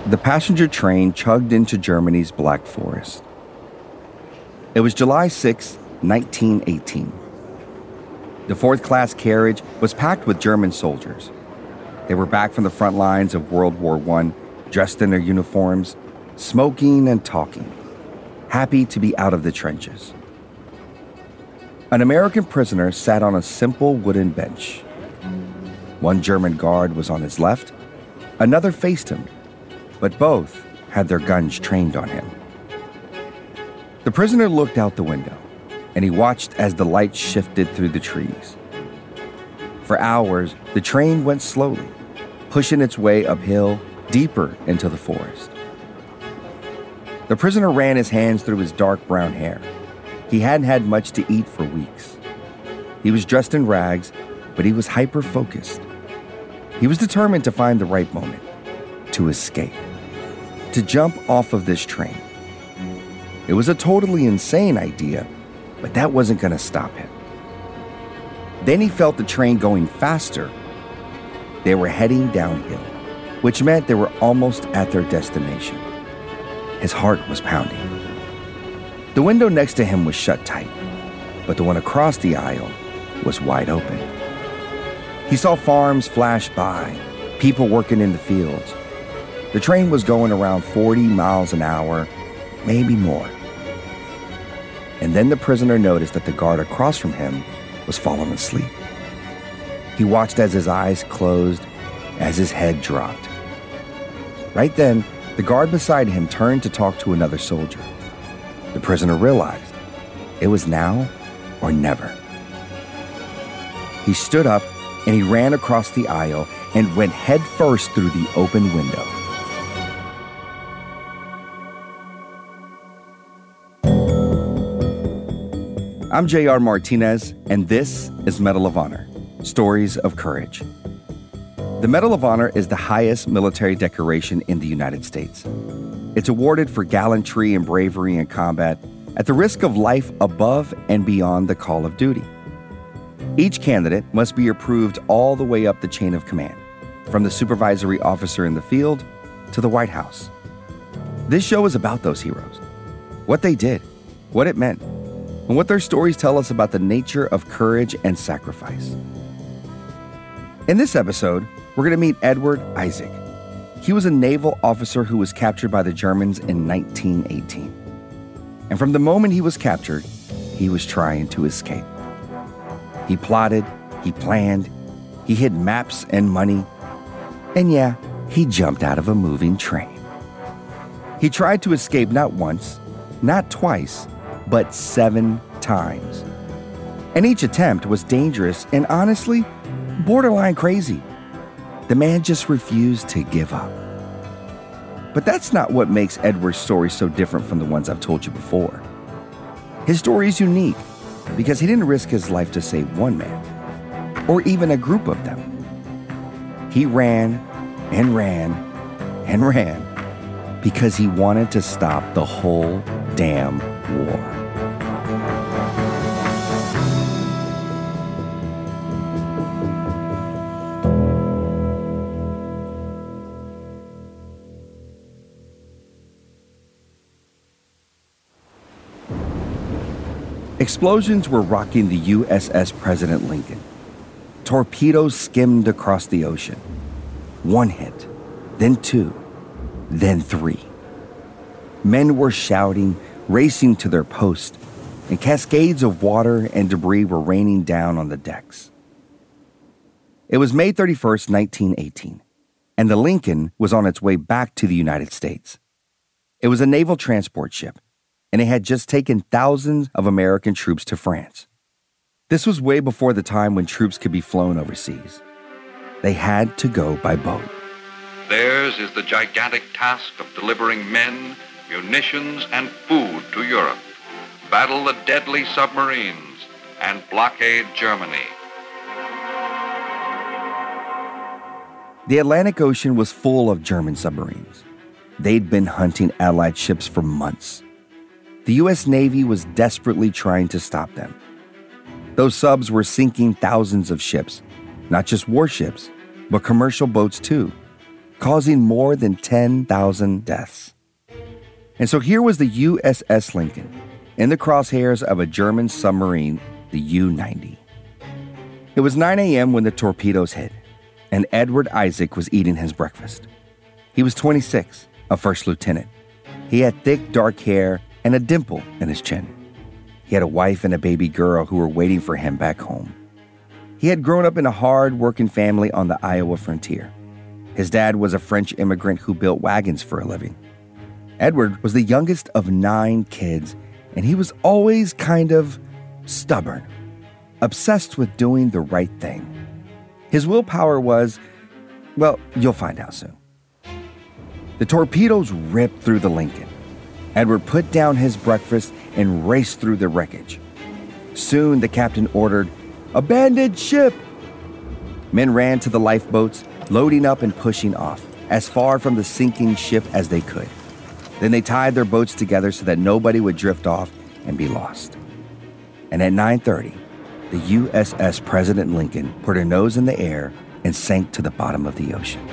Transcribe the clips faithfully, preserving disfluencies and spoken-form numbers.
The passenger train chugged into Germany's Black Forest. It was July sixth, nineteen eighteen. The fourth-class carriage was packed with German soldiers. They were back from the front lines of World War One, dressed in their uniforms, smoking and talking, happy to be out of the trenches. An American prisoner sat on a simple wooden bench. One German guard was on his left, another faced him, but both had their guns trained on him. The prisoner looked out the window, and he watched as the light shifted through the trees. For hours, the train went slowly, pushing its way uphill deeper into the forest. The prisoner ran his hands through his dark brown hair. He hadn't had much to eat for weeks. He was dressed in rags, but he was hyper-focused. He was determined to find the right moment, to escape, to jump off of this train. It was a totally insane idea, but that wasn't going to stop him. Then he felt the train going faster. They were heading downhill, which meant they were almost at their destination. His heart was pounding. The window next to him was shut tight, but the one across the aisle was wide open. He saw farms flash by, people working in the fields. The train was going around forty miles an hour, maybe more. And then the prisoner noticed that the guard across from him was falling asleep. He watched as his eyes closed, as his head dropped. Right then, the guard beside him turned to talk to another soldier. The prisoner realized it was now or never. He stood up and he ran across the aisle and went headfirst through the open window. I'm J R Martinez, and this is Medal of Honor, Stories of Courage. The Medal of Honor is the highest military decoration in the United States. It's awarded for gallantry and bravery in combat at the risk of life above and beyond the call of duty. Each candidate must be approved all the way up the chain of command, from the supervisory officer in the field to the White House. This show is about those heroes, what they did, what it meant, and what their stories tell us about the nature of courage and sacrifice. In this episode, we're going to meet Edward Isaac. He was a naval officer who was captured by the Germans in nineteen eighteen. And from the moment he was captured, he was trying to escape. He plotted, he planned, he hid maps and money, and yeah, he jumped out of a moving train. He tried to escape not once, not twice, but seven times. And each attempt was dangerous and honestly, borderline crazy. The man just refused to give up. But that's not what makes Edward's story so different from the ones I've told you before. His story is unique because he didn't risk his life to save one man, or even a group of them. He ran and ran and ran because he wanted to stop the whole damn war. Explosions were rocking the U S S President Lincoln. Torpedoes skimmed across the ocean. One hit, then two, then three. Men were shouting, racing to their post, and cascades of water and debris were raining down on the decks. It was May thirty-first, nineteen eighteen, and the Lincoln was on its way back to the United States. It was a naval transport ship, and it had just taken thousands of American troops to France. This was way before the time when troops could be flown overseas. They had to go by boat. Theirs is the gigantic task of delivering men, munitions, and food to Europe, battle the deadly submarines, and blockade Germany. The Atlantic Ocean was full of German submarines. They'd been hunting Allied ships for months. The U S Navy was desperately trying to stop them. Those subs were sinking thousands of ships, not just warships, but commercial boats too. causing more than ten thousand deaths. And so here was the U S S Lincoln in the crosshairs of a German submarine, the U ninety. It was nine a.m. when the torpedoes hit, and Edward Isaac was eating his breakfast. He was twenty-six, a first lieutenant. He had thick, dark hair and a dimple in his chin. He had a wife and a baby girl who were waiting for him back home. He had grown up in a hard-working family on the Iowa frontier. His dad was a French immigrant who built wagons for a living. Edward was the youngest of nine kids, and he was always kind of stubborn, obsessed with doing the right thing. His willpower was, well, you'll find out soon. The torpedoes ripped through the Lincoln. Edward put down his breakfast and raced through the wreckage. Soon the captain ordered, "Abandon ship!" Men ran to the lifeboats, loading up and pushing off, as far from the sinking ship as they could. Then they tied their boats together so that nobody would drift off and be lost. And at nine thirty, the U S S President Lincoln put her nose in the air and sank to the bottom of the ocean.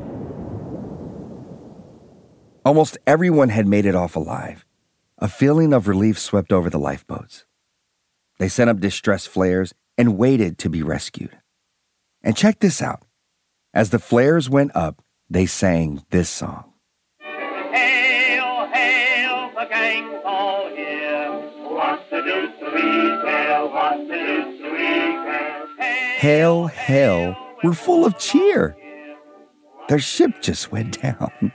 Almost everyone had made it off alive. A feeling of relief swept over the lifeboats. They sent up distress flares and waited to be rescued. And check this out. As the flares went up, they sang this song. Hail, hail, the gang's all here. What's the deuce do we care? What's the deuce do we care? Hail, hail, were full of cheer. Their ship just went down.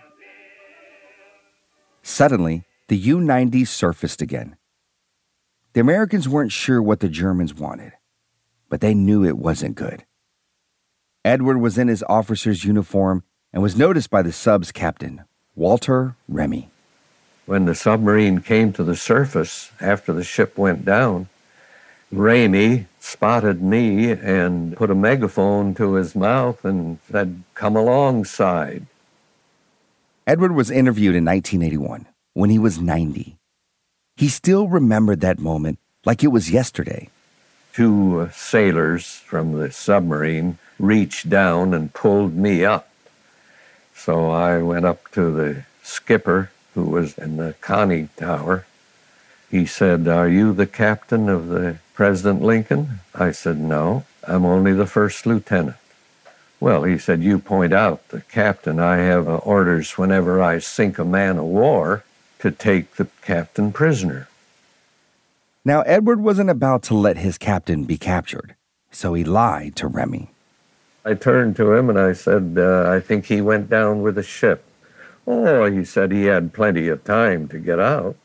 Suddenly, the U ninety surfaced again. The Americans weren't sure what the Germans wanted, but they knew it wasn't good. Edward was in his officer's uniform and was noticed by the sub's captain, Walter Remy. When the submarine came to the surface after the ship went down, Remy spotted me and put a megaphone to his mouth and said, "Come alongside." Edward was interviewed in nineteen eighty-one when he was ninety. He still remembered that moment like it was yesterday. Two sailors from the submarine reached down and pulled me up. So I went up to the skipper, who was in the conning tower. He said, "Are you the captain of the President Lincoln?" I said, "No, I'm only the first lieutenant." "Well," he said, "you point out the captain. I have uh, orders whenever I sink a man of war to take the captain prisoner." Now, Edward wasn't about to let his captain be captured, so he lied to Remy. I turned to him and I said, uh, "I think he went down with the ship." "Oh," he said, "he had plenty of time to get out."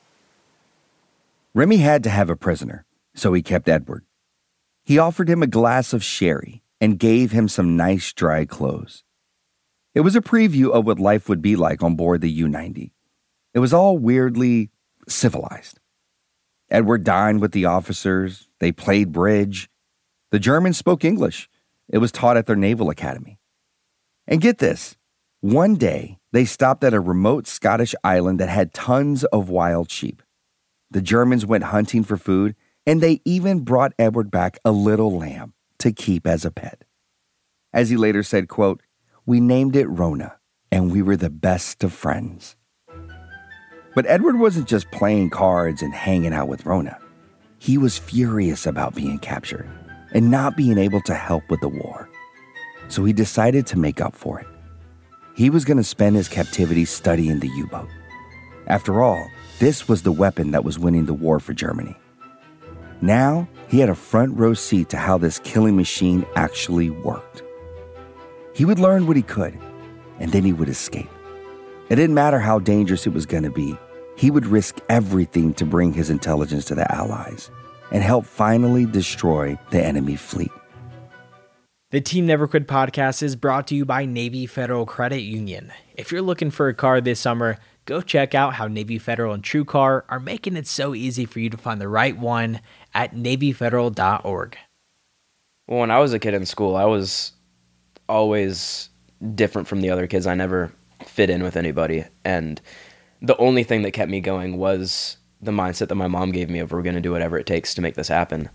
Remy had to have a prisoner, so he kept Edward. He offered him a glass of sherry and gave him some nice dry clothes. It was a preview of what life would be like on board the U ninety. It was all weirdly civilized. Edward dined with the officers. They played bridge. The Germans spoke English. It was taught at their naval academy. And get this, one day they stopped at a remote Scottish island that had tons of wild sheep. The Germans went hunting for food, and they even brought Edward back a little lamb to keep as a pet. As he later said, quote, "We named it Rona, and we were the best of friends." But Edward wasn't just playing cards and hanging out with Rona. He was furious about being captured and not being able to help with the war. So he decided to make up for it. He was going to spend his captivity studying the U-boat. After all, this was the weapon that was winning the war for Germany. Now, he had a front row seat to how this killing machine actually worked. He would learn what he could, and then he would escape. It didn't matter how dangerous it was going to be. He would risk everything to bring his intelligence to the Allies and help finally destroy the enemy fleet. The Team Never Quit podcast is brought to you by Navy Federal Credit Union. If you're looking for a car this summer, go check out how Navy Federal and TrueCar are making it so easy for you to find the right one at navy federal dot org. Well, when I was a kid in school, I was always different from the other kids. I never fit in with anybody. And the only thing that kept me going was the mindset that my mom gave me of we're going to do whatever it takes to make this happen.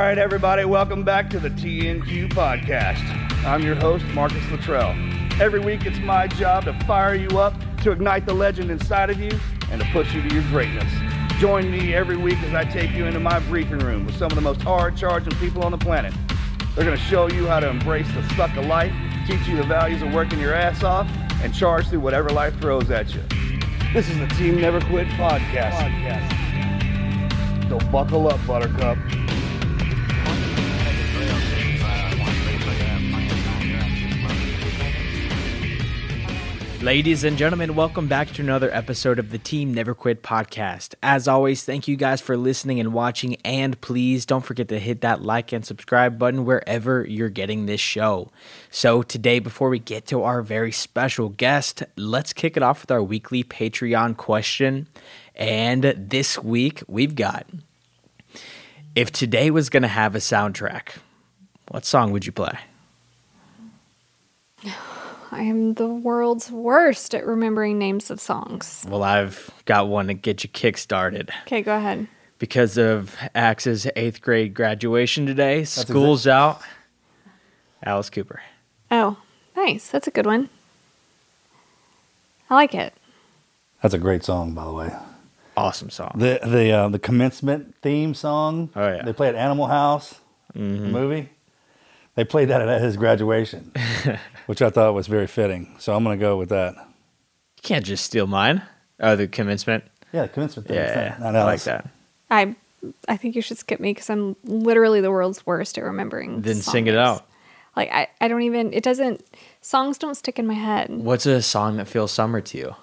right, everybody, welcome back to the T N Q podcast. I'm your host, Marcus Luttrell. Every week, it's my job to fire you up, to ignite the legend inside of you, and to push you to your greatness. Join me every week as I take you into my briefing room with some of the most hard-charging people on the planet. They're going to show you how to embrace the suck of life, teach you the values of working your ass off, and charge through whatever life throws at you. This is the Team Never Quit podcast. podcast. So buckle up, Buttercup. Ladies and gentlemen, welcome back to another episode of the Team Never Quit podcast. As always, thank you guys for listening and watching, and please don't forget to hit that like and subscribe button wherever you're getting this show. So today, before we get to our very special guest, let's kick it off with our weekly Patreon question. And this week, we've got, if today was going to have a soundtrack, what song would you play? I am the world's worst at remembering names of songs. Well, I've got one to get you kick-started. Okay, go ahead. Because of Axe's eighth grade graduation today, That's school's exactly. out. Alice Cooper. Oh, nice. That's a good one. I like it. That's a great song, by the way. Awesome song. The the uh, the commencement theme song. Oh yeah. They play at Animal House, mm-hmm. the movie. They played that at his graduation, which I thought was very fitting. So I'm going to go with that. You can't just steal mine. Oh, the commencement? Yeah, the commencement thing. Yeah, I like that. I I think you should skip me because I'm literally the world's worst at remembering Then song sing it names. out. Like, I, I don't even, it doesn't, songs don't stick in my head. What's a song that feels summer to you?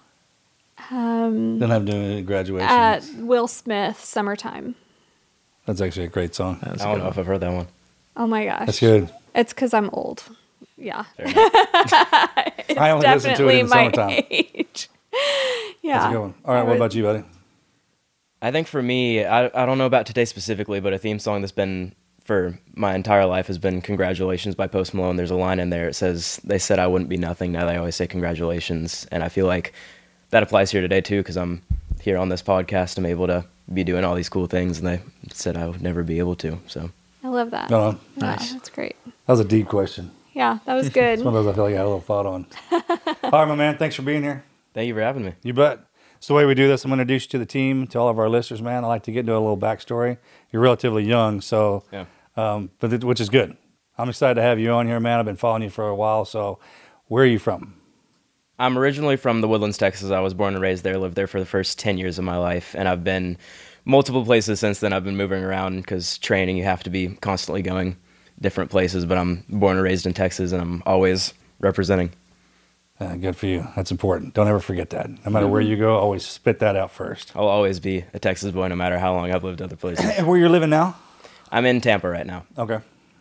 Um, Don't have to do any graduation. uh, Will Smith, Summertime. That's actually a great song. That's I don't know if I've heard that one. Oh my gosh. That's good. It's because I'm old. Yeah. it's I only listen to it in the my summertime. age. yeah. That's a good one. All right, what about you, buddy? I think for me, I, I don't know about today specifically, but a theme song that's been for my entire life has been Congratulations by Post Malone. There's a line in there. It says, they said I wouldn't be nothing. Now they always say congratulations. And I feel like that applies here today too, because I'm here on this podcast. I'm able to be doing all these cool things, and they said I would never be able to. So I love that. No, no. Yeah, Nice. that's great. That was a deep question. Yeah, that was good. It's one of those I feel like I had a little thought on. All right, my man. Thanks for being here. thank you for having me. You bet. So the way we do this, I'm going to introduce you to the team, to all of our listeners, man. I like to get into a little backstory. You're relatively young, so, Yeah. um, but th- which is good. I'm excited to have you on here, man. I've been following you for a while. So where are you from? I'm originally from the Woodlands, Texas. I was born and raised there, lived there for the first ten years of my life, and I've been multiple places since then. I've been moving around because training, you have to be constantly going different places, but I'm born and raised in Texas, and I'm always representing. Uh, good for you. That's important. Don't ever forget that. No matter where you go, always spit that out first. I'll always be a Texas boy no matter how long I've lived other places. And where you're living now? I'm in Tampa right now. Okay.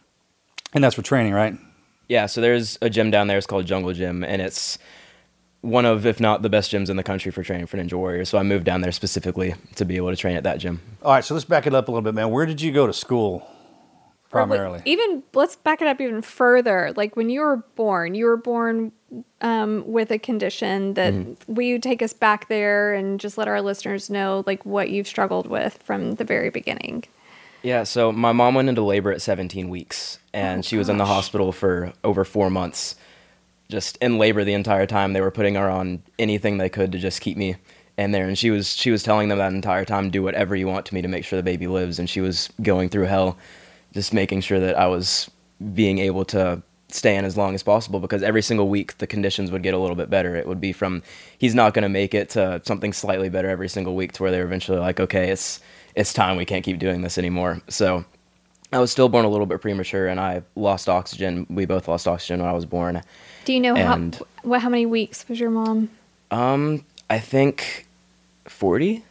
And that's for training, right? Yeah, so there's a gym down there. It's called Jungle Gym, and it's one of, if not the best gyms in the country for training for Ninja Warriors. So I moved down there specifically to be able to train at that gym. All right, so let's back it up a little bit, man. Where did you go to school primarily? Or, even let's back it up even further. Like when you were born, you were born um, with a condition that Mm-hmm. will you take us back there and just let our listeners know like what you've struggled with from the very beginning? Yeah, so my mom went into labor at seventeen weeks, and Oh, she was in the gosh. hospital for over four months, just in labor the entire time. They were putting her on anything they could to just keep me in there, and she was she was telling them that entire time, do whatever you want to me to make sure the baby lives, and she was going through hell, just making sure that I was being able to stay in as long as possible, because every single week the conditions would get a little bit better. It would be from he's not going to make it to something slightly better every single week, to where they're eventually like, okay, it's it's time, we can't keep doing this anymore. So I was still born a little bit premature, and I lost oxygen. We both lost oxygen when I was born. Do you know And- how what how many weeks was your mom? Um, I think forty?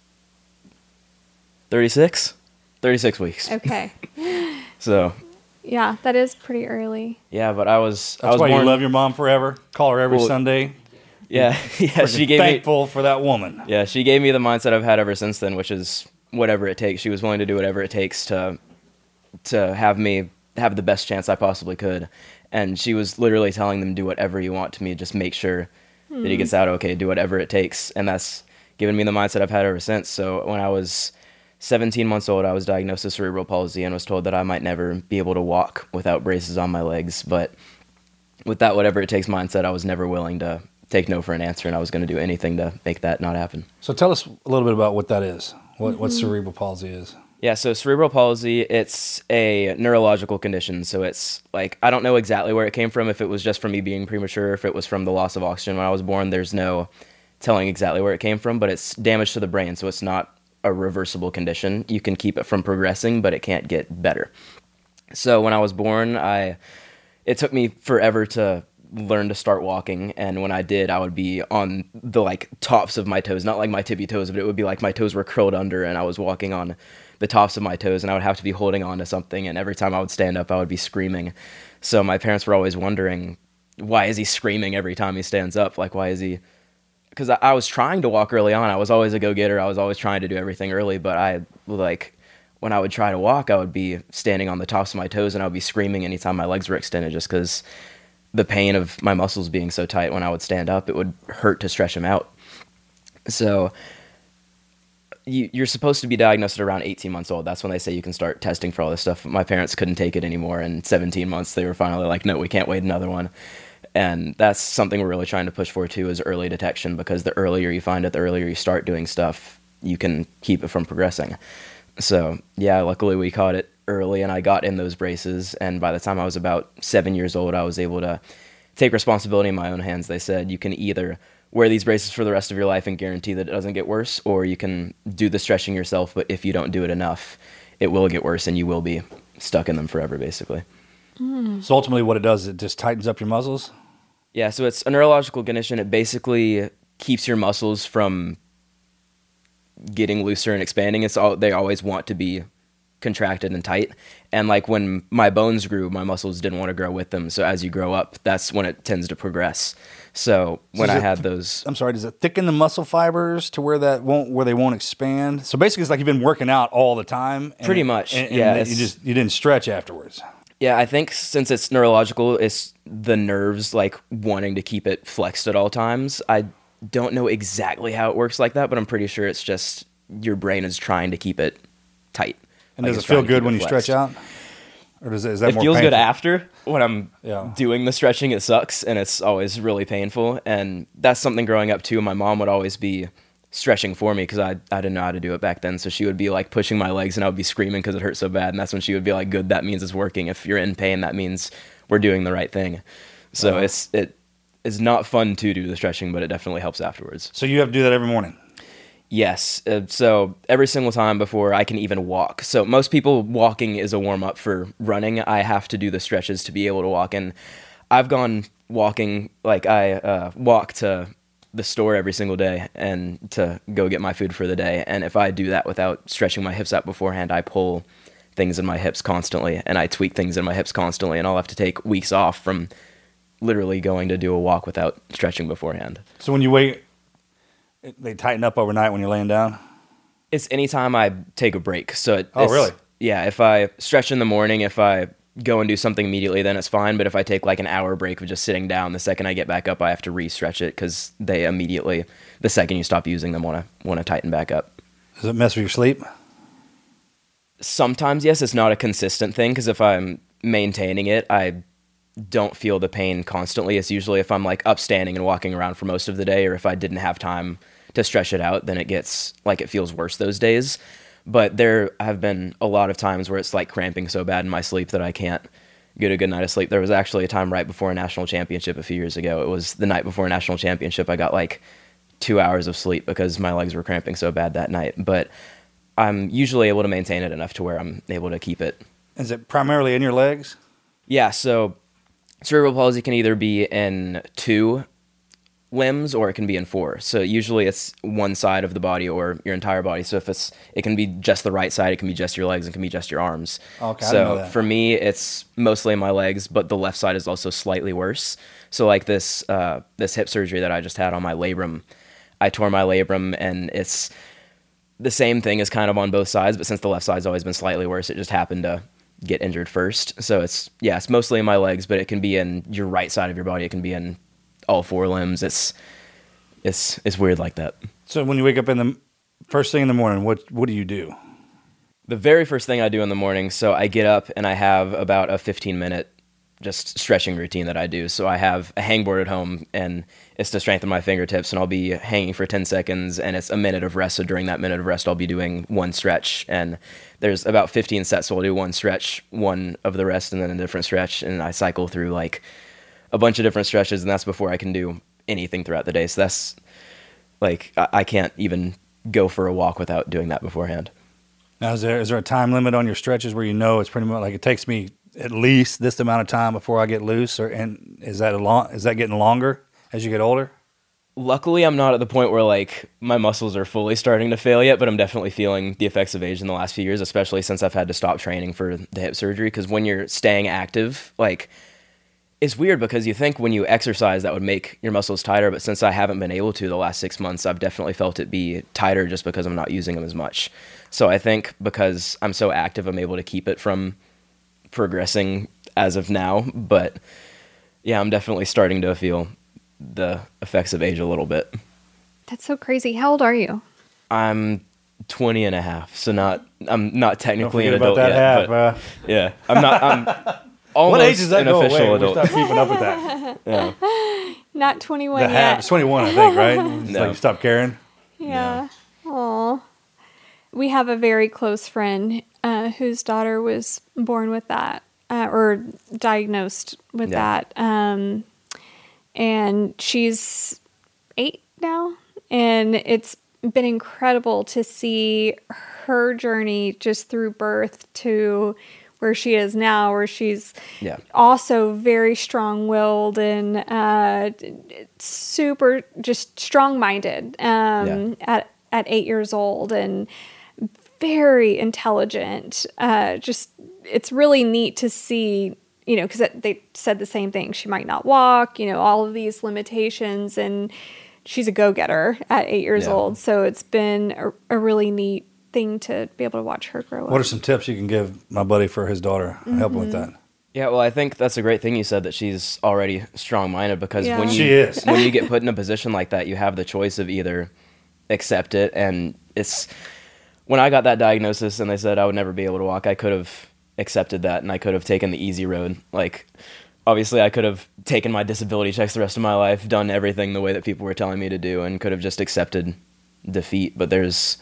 thirty-six? thirty-six weeks. Okay. So, Yeah, that is pretty early. yeah, but I was I That's was why born you love your mom forever. Call her every Well, Sunday. Yeah, yeah, she Freaking gave me thankful for that woman. Yeah, she gave me the mindset I've had ever since then, which is whatever it takes. She was willing to do whatever it takes to to have me have the best chance I possibly could. And she was literally telling them, do whatever you want to me, just make sure that he gets out okay, do whatever it takes. And that's given me the mindset I've had ever since. So when I was seventeen months old, I was diagnosed with cerebral palsy and was told that I might never be able to walk without braces on my legs. But with that whatever it takes mindset, I was never willing to take no for an answer, and I was going to do anything to make that not happen. So tell us a little bit about what that is, what, what cerebral palsy is. Yeah, so cerebral palsy, it's a neurological condition. So it's like, I don't know exactly where it came from, if it was just from me being premature, if it was from the loss of oxygen when I was born. There's no telling exactly where it came from, but it's damage to the brain, so it's not a reversible condition. You can keep it from progressing, but it can't get better. So when I was born, I it took me forever to learn to start walking, and when I did, I would be on the like tops of my toes, not like my tippy toes, but it would be like my toes were curled under, and I was walking on the tops of my toes, and I would have to be holding on to something, and every time I would stand up, I would be screaming. So my parents were always wondering, why is he screaming every time he stands up? Like, why is he... Because I, I was trying to walk early on. I was always a go-getter. I was always trying to do everything early, but I, like, when I would try to walk, I would be standing on the tops of my toes, and I would be screaming anytime my legs were extended, just because the pain of my muscles being so tight when I would stand up, it would hurt to stretch them out. So... You, you're supposed to be diagnosed at around eighteen months old. That's when they say you can start testing for all this stuff. My parents couldn't take it anymore. In seventeen months, they were finally like, no, we can't wait another one. And that's something we're really trying to push for, too, is early detection, because the earlier you find it, the earlier you start doing stuff, you can keep it from progressing. So, yeah, luckily we caught it early, and I got in those braces. And by the time I was about seven years old, I was able to take responsibility in my own hands. They said you can either wear these braces for the rest of your life and guarantee that it doesn't get worse, or you can do the stretching yourself, but if you don't do it enough, it will get worse and you will be stuck in them forever, basically. Mm. So ultimately what it does, it just tightens up your muscles? Yeah, so it's a neurological condition. It basically keeps your muscles from getting looser and expanding. It's all, they always want to be contracted and tight. And like when my bones grew, my muscles didn't want to grow with them. So as you grow up, that's when it tends to progress. So when so I it, had those, I'm sorry, does it thicken the muscle fibers to where that won't, where they won't expand? So basically, it's like you've been working out all the time. And pretty it, much, and, and yeah. You just you didn't stretch afterwards. Yeah, I think since it's neurological, it's the nerves like wanting to keep it flexed at all times. I don't know exactly how it works like that, but I'm pretty sure it's just your brain is trying to keep it tight. And like does it feel good when you flexed. stretch out? Or does it, is that it more feels painful? good after. When I'm yeah. doing the stretching, it sucks, and it's always really painful. And that's something growing up, too. My mom would always be stretching for me because I, I didn't know how to do it back then. So she would be, like, pushing my legs, and I would be screaming because it hurt so bad. And that's when she would be like, good, that means it's working. If you're in pain, that means we're doing the right thing. So uh-huh. it's it is not fun to do the stretching, but it definitely helps afterwards. So you have to do that every morning? Yes. Uh, so every single time before I can even walk. So most people, walking is a warm-up for running. I have to do the stretches to be able to walk. And I've gone walking, like I uh, walk to the store every single day and to go get my food for the day. And if I do that without stretching my hips out beforehand, I pull things in my hips constantly, and I tweak things in my hips constantly, and I'll have to take weeks off from literally going to do a walk without stretching beforehand. So when you wait... They tighten up overnight when you're laying down? It's anytime I take a break. So it, Oh, really? Yeah, if I stretch in the morning, if I go and do something immediately, then it's fine. But if I take like an hour break of just sitting down, the second I get back up, I have to re-stretch it because they immediately, the second you stop using them, want to want to tighten back up. Does it mess with your sleep? Sometimes, yes. It's not a consistent thing because if I'm maintaining it, I don't feel the pain constantly. It's usually if I'm like upstanding and walking around for most of the day, or if I didn't have time to stretch it out, then it gets like it feels worse those days. But there have been a lot of times where it's like cramping so bad in my sleep that I can't get a good night of sleep. There was actually a time right before a national championship a few years ago. It was the night before a national championship. I got like two hours of sleep because my legs were cramping so bad that night. But I'm usually able to maintain it enough to where I'm able to keep it. Is it primarily in your legs? Yeah, so cerebral palsy can either be in two limbs or it can be in four. So usually it's one side of the body or your entire body. So if it's, it can be just the right side, it can be just your legs, it can be just your arms. Okay, so I didn't know that. For me, it's mostly in my legs, but the left side is also slightly worse. So like this, uh, this hip surgery that I just had on my labrum, I tore my labrum, and it's the same thing is kind of on both sides, but since the left side's always been slightly worse, it just happened to get injured first. So it's, yeah, it's mostly in my legs, but it can be in your right side of your body. It can be in all four limbs. It's it's it's weird like that. So when you wake up in the first thing in the morning, what what do you do? The very first thing I do in the morning, so I get up and I have about a fifteen minute just stretching routine that I do. So I have a hangboard at home, and it's to strengthen my fingertips, and I'll be hanging for ten seconds, and it's a minute of rest. So during that minute of rest, I'll be doing one stretch, and there's about fifteen sets, so I'll do one stretch, one of the rest, and then a different stretch, and I cycle through like a bunch of different stretches, and that's before I can do anything throughout the day. So that's like, I, I can't even go for a walk without doing that beforehand. Now, is there is there a time limit on your stretches where you know it's pretty much like it takes me at least this amount of time before I get loose, or and is that a long is that getting longer as you get older? Luckily, I'm not at the point where like my muscles are fully starting to fail yet, but I'm definitely feeling the effects of age in the last few years, especially since I've had to stop training for the hip surgery. Because when you're staying active, like it's weird because you think when you exercise that would make your muscles tighter, but since I haven't been able to the last six months, I've definitely felt it be tighter just because I'm not using them as much. So I think because I'm so active, I'm able to keep it from progressing as of now. But yeah, I'm definitely starting to feel the effects of age a little bit. That's so crazy. How old are you? I'm twenty and a half, so not I'm not technically an Don't forget adult about that yet. half, But uh. yeah, I'm not. I'm almost What age does that an go official away? adult. We stop keeping up with that. Yeah. Not twenty-one The yet. half, it's twenty-one, I think, right? It's No. like you stop caring. Yeah. Aw. We have a very close friend uh, whose daughter was born with that, uh, or diagnosed with Yeah. that. Um, and she's eight now. And it's been incredible to see her journey just through birth to where she is now, where she's Yeah. also very strong-willed and uh, super just strong-minded um, Yeah. at at eight years old, and very intelligent. Uh, just it's really neat to see, you know, because they said the same thing. She might not walk, you know, all of these limitations, and she's a go-getter at eight years Yeah. old. So it's been a, a really neat thing to be able to watch her grow up. What are some tips you can give my buddy for his daughter? Help him with that. Yeah, well, I think that's a great thing you said, that she's already strong-minded, because Yeah. when you She is. when you get put in a position like that, you have the choice of either accept it, and it's when I got that diagnosis and they said I would never be able to walk, I could have accepted that, and I could have taken the easy road. Like, obviously, I could have taken my disability checks the rest of my life, done everything the way that people were telling me to do, and could have just accepted defeat. But there's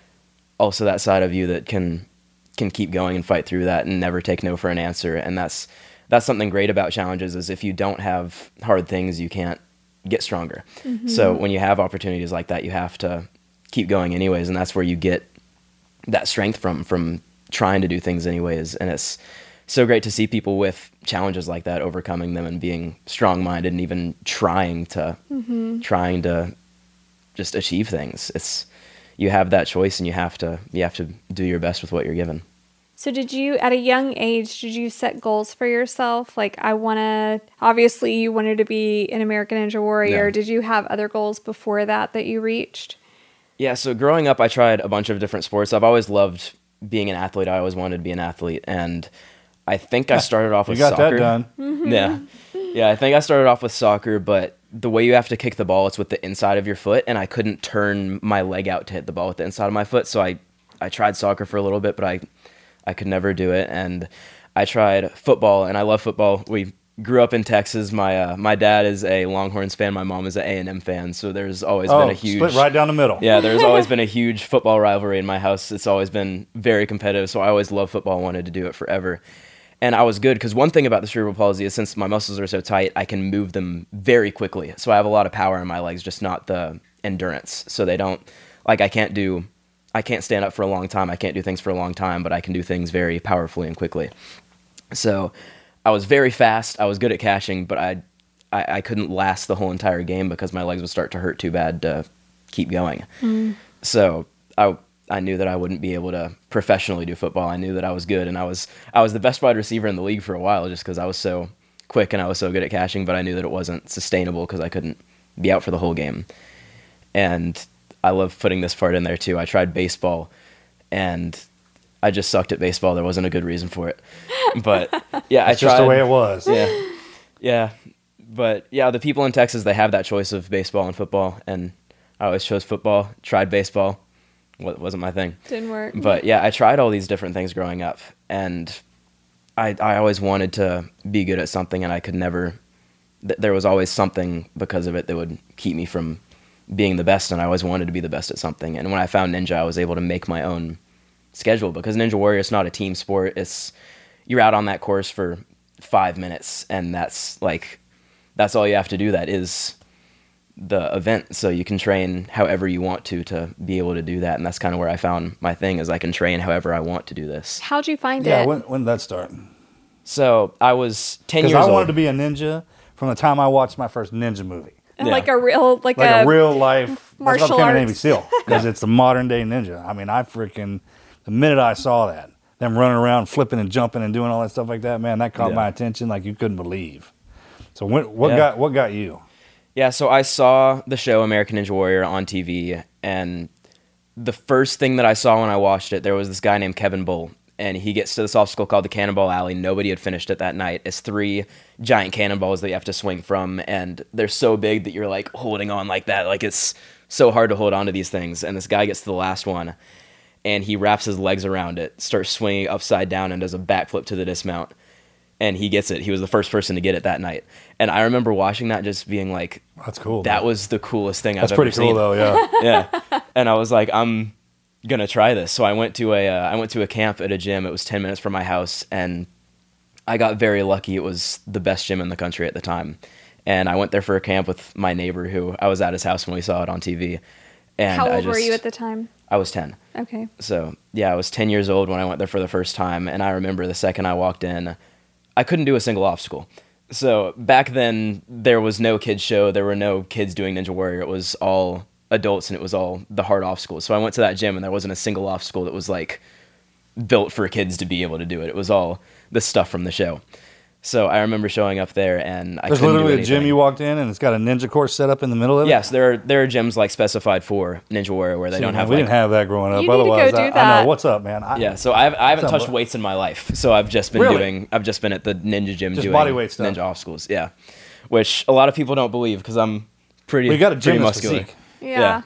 also that side of you that can can keep going and fight through that and never take no for an answer. And that's that's something great about challenges, is if you don't have hard things, you can't get stronger. Mm-hmm. So when you have opportunities like that, you have to keep going anyways, and that's where you get that strength from from trying to do things anyways. And it's so great to see people with challenges like that overcoming them and being strong-minded and even trying to Mm-hmm. trying to just achieve things. It's you have that choice, and you have to you have to do your best with what you're given. So did you, at a young age, did you set goals for yourself? Like, I want to, obviously you wanted to be an American Ninja Warrior. Yeah. Did you have other goals before that that you reached? Yeah, so growing up, I tried a bunch of different sports. I've always loved being an athlete. I always wanted to be an athlete, and I think I started off You with got soccer. that done. Yeah, yeah. I think I started off with soccer, but the way you have to kick the ball, it's with the inside of your foot, and I couldn't turn my leg out to hit the ball with the inside of my foot. So I, I tried soccer for a little bit, but I, I could never do it. And I tried football, and I love football. We grew up in Texas. My uh, my dad is a Longhorns fan. My mom is an A and M fan. So there's always Oh, been a huge split right down the middle. Yeah, there's always been a huge football rivalry in my house. It's always been very competitive, so I always loved football and wanted to do it forever. And I was good, because one thing about the cerebral palsy is, since my muscles are so tight, I can move them very quickly. So I have a lot of power in my legs, just not the endurance. So they don't, like I can't do, I can't stand up for a long time. I can't do things for a long time, but I can do things very powerfully and quickly. So I was very fast. I was good at catching, but I, I, I couldn't last the whole entire game because my legs would start to hurt too bad to keep going. Mm. So I I knew that I wouldn't be able to professionally do football. I knew that I was good, and I was I was the best wide receiver in the league for a while, just because I was so quick and I was so good at catching. But I knew that it wasn't sustainable because I couldn't be out for the whole game. And I love putting this part in there too. I tried baseball, and I just sucked at baseball. There wasn't a good reason for it, but yeah, It's I tried. just the way it was. Yeah, yeah, but yeah, the people in Texas, they have that choice of baseball and football, and I always chose football. Tried baseball, What wasn't my thing. Didn't work. But yeah, I tried all these different things growing up, and I I always wanted to be good at something, and I could never. Th- there was always something because of it that would keep me from being the best, and I always wanted to be the best at something. And when I found Ninja, I was able to make my own schedule, because Ninja Warrior is not a team sport. It's you're out on that course for five minutes, and that's like that's all you have to do. That is the event, so you can train however you want to to be able to do that. And that's kind of where I found my thing, is I can train however I want to do this. How'd you find Yeah, it? when, when did that start? So I was ten years Because I old. wanted to be a ninja from the time I watched my first ninja movie. And Yeah. Like a real, like, Like a, a real life martial that's why I became a Navy arts. SEAL, because it's the modern day ninja. I mean, I freaking the minute I saw that, them running around, flipping and jumping and doing all that stuff like that, man, that caught Yeah. my attention like you couldn't believe. So when, what Yeah. got what got you? Yeah, so I saw the show American Ninja Warrior on T V, and the first thing that I saw when I watched it, there was this guy named Kevin Bull, and he gets to this obstacle called the Cannonball Alley. Nobody had finished it that night. It's three giant cannonballs that you have to swing from, and they're so big that you're like holding on like that. Like it's so hard to hold on to these things. And this guy gets to the last one, and he wraps his legs around it, starts swinging upside down, and does a backflip to the dismount. And he gets it. He was the first person to get it that night. And I remember watching that, just being like, That's cool. that man. was the coolest thing That's I've pretty ever cool seen. though. Yeah. Yeah. And I was like, I'm gonna try this. So I went to a uh, I went to a camp at a gym. It was ten minutes from my house, and I got very lucky. It was the best gym in the country at the time. And I went there for a camp with my neighbor, who I was at his house when we saw it on T V. And How I old just, were you at the time? I was ten. Okay. So yeah, I was ten years old when I went there for the first time, and I remember the second I walked in, I couldn't do a single obstacle. So back then, there was no kids show. There were no kids doing Ninja Warrior. It was all adults, and it was all the hard obstacles. So I went to that gym, and there wasn't a single obstacle that was like built for kids to be able to do it. It was all the stuff from the show. So I remember showing up there, and I There's couldn't do literally a gym anything. you walked in, and it's got a ninja course set up in the middle of it. Yes, there are there are gyms like specified for Ninja Warrior where they See, don't man, have we like didn't have that growing up. You need to go Otherwise, do I, I that. know what's up, man. I, Yeah, so I've, I haven't What's up, touched bud? weights in my life. So I've just been Really? doing, I've just been at the ninja gym Just doing body weight stuff. ninja obstacles. Yeah, which a lot of people don't believe, because I'm pretty, We got a pretty gymnast muscular. physique. Yeah.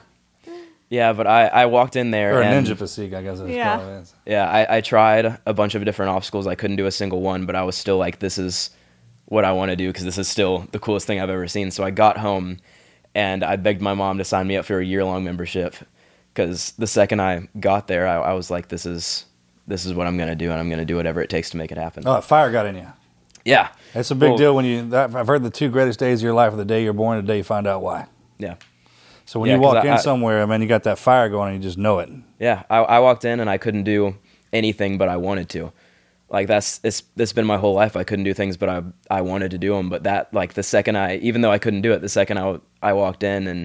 Yeah, but I, I walked in there Or a and ninja physique, I guess it's Yeah. called. It's- yeah, I, I tried a bunch of different obstacles. I couldn't do a single one, but I was still like, this is what I want to do, because this is still the coolest thing I've ever seen. So I got home, and I begged my mom to sign me up for a year-long membership, because the second I got there, I, I was like, this is this is what I'm going to do, and I'm going to do whatever it takes to make it happen. Oh, fire got in you. Yeah. It's a big Well, deal when you. That, I've heard the two greatest days of your life are the day you're born and the day you find out why. Yeah. So when Yeah, you 'cause walk I- in I- somewhere, man, you got that fire going, and you just know it. Yeah, I, I walked in and I couldn't do anything but I wanted to. Like that's it's it's been my whole life. I couldn't do things but I I wanted to do them. But that like the second I even though I couldn't do it, the second I I walked in, and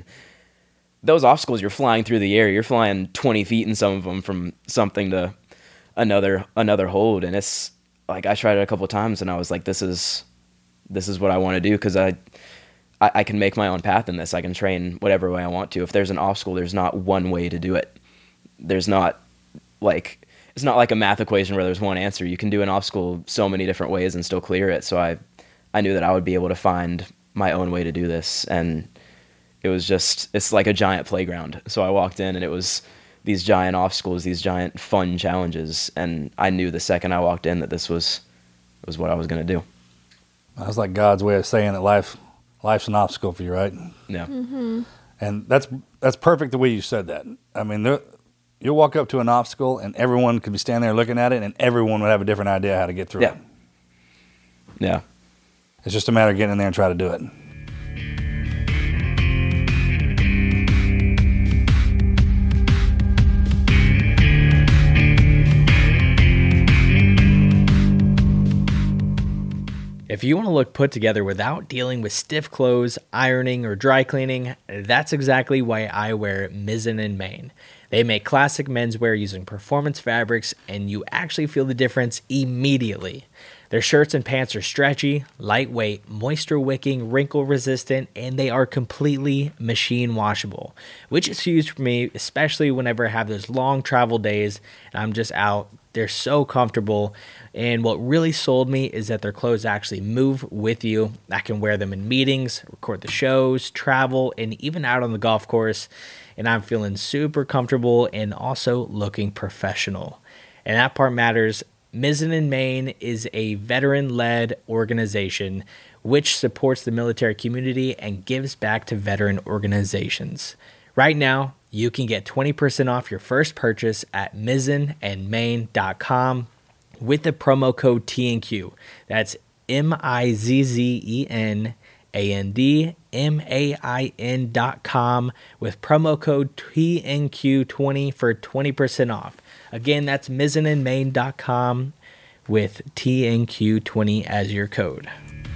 those obstacles, you're flying through the air. You're flying twenty feet in some of them from something to another another hold, and it's like I tried it a couple of times and I was like, this is this is what I want to do, because I. I, I can make my own path in this. I can train whatever way I want to. If there's an obstacle, there's not one way to do it. There's not like it's not like a math equation where there's one answer. You can do an obstacle so many different ways and still clear it. So I I knew that I would be able to find my own way to do this, and it was just it's like a giant playground. So I walked in and it was these giant obstacles, these giant fun challenges, and I knew the second I walked in that this was was what I was going to do. That's like God's way of saying that life, life's an obstacle for you, right? Yeah. Mm-hmm. And that's that's perfect the way you said that. I mean, there, you'll walk up to an obstacle, and everyone could be standing there looking at it, and everyone would have a different idea how to get through Yeah. it. Yeah. It's just a matter of getting in there and try to do it. If you want to look put together without dealing with stiff clothes, ironing, or dry cleaning, that's exactly why I wear Mizzen in Maine. They make classic menswear using performance fabrics, and you actually feel the difference immediately. Their shirts and pants are stretchy, lightweight, moisture-wicking, wrinkle-resistant, and they are completely machine washable, which is huge for me, especially whenever I have those long travel days and I'm just out. They're so comfortable, and what really sold me is that their clothes actually move with you. I can wear them in meetings, record the shows, travel, and even out on the golf course, and I'm feeling super comfortable and also looking professional. And that part matters. Mizzen and Main is a veteran-led organization which supports the military community and gives back to veteran organizations. Right now, you can get twenty percent off your first purchase at mizzen and main dot com with the promo code T N Q. That's M I Z Z E N A N D M A I N dot com with promo code T N Q twenty for twenty percent off. Again, that's mizzen and main dot com with T N Q twenty as your code.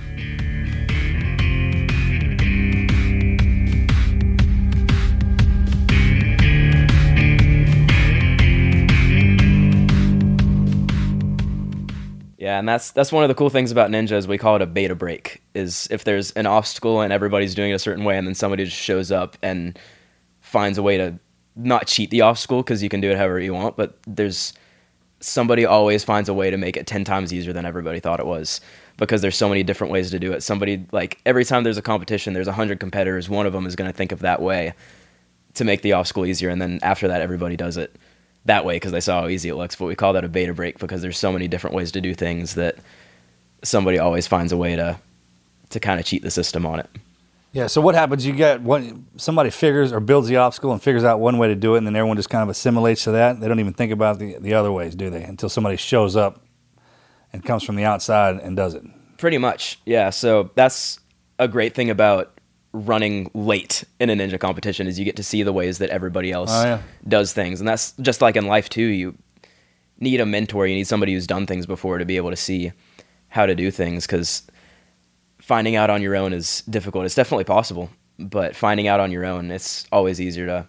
Yeah, and that's that's one of the cool things about Ninja is we call it a beta break. Is if there's an obstacle and everybody's doing it a certain way, and then somebody just shows up and finds a way to not cheat the obstacle because you can do it however you want, but there's somebody always finds a way to make it ten times easier than everybody thought it was because there's so many different ways to do it. Somebody, like, every time there's a competition, there's one hundred competitors, one of them is going to think of that way to make the obstacle easier, and then after that, everybody does it that way because they saw how easy it looks. But we call that a beta break because there's so many different ways to do things that somebody always finds a way to to kind of cheat the system on it. Yeah, so what happens? You get one, somebody figures or builds the obstacle and figures out one way to do it, and then everyone just kind of assimilates to that. They don't even think about the, the other ways, do they? Until somebody shows up and comes from the outside and does it. Pretty much, yeah. So that's a great thing about running late in a ninja competition is you get to see the ways that everybody else oh, yeah. does things. And that's just like in life, too. You need a mentor. You need somebody who's done things before to be able to see how to do things because finding out on your own is difficult. It's definitely possible, but finding out on your own, it's always easier to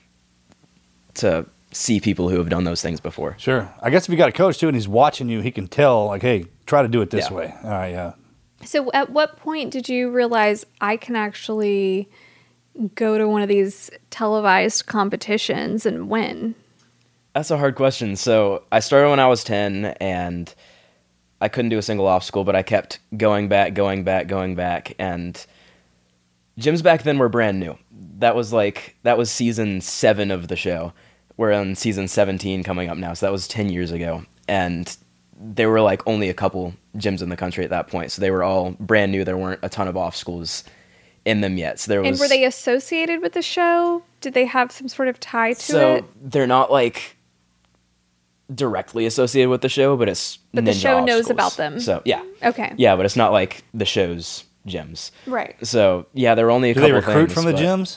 to see people who have done those things before. Sure. I guess if you got a coach, too, and he's watching you, he can tell, like, hey, try to do it this Yeah. way. All right, yeah. So at what point did you realize I can actually go to one of these televised competitions and win? That's a hard question. So I started when I was ten, and I couldn't do a single obstacle, but I kept going back, going back, going back, and gyms back then were brand new. That was like, that was season seven of the show. We're on season seventeen coming up now, so that was ten years ago. And there were like only a couple gyms in the country at that point, so they were all brand new. There weren't a ton of obstacles in them yet. So there was. And were they associated with the show? Did they have some sort of tie to so it? They're not like directly associated with the show, but it's But the ninja show knows obstacles. about them. So yeah, Okay. yeah, but it's not like the show's gyms. Right. So yeah, there were only a Do couple they recruit things, from the but gyms?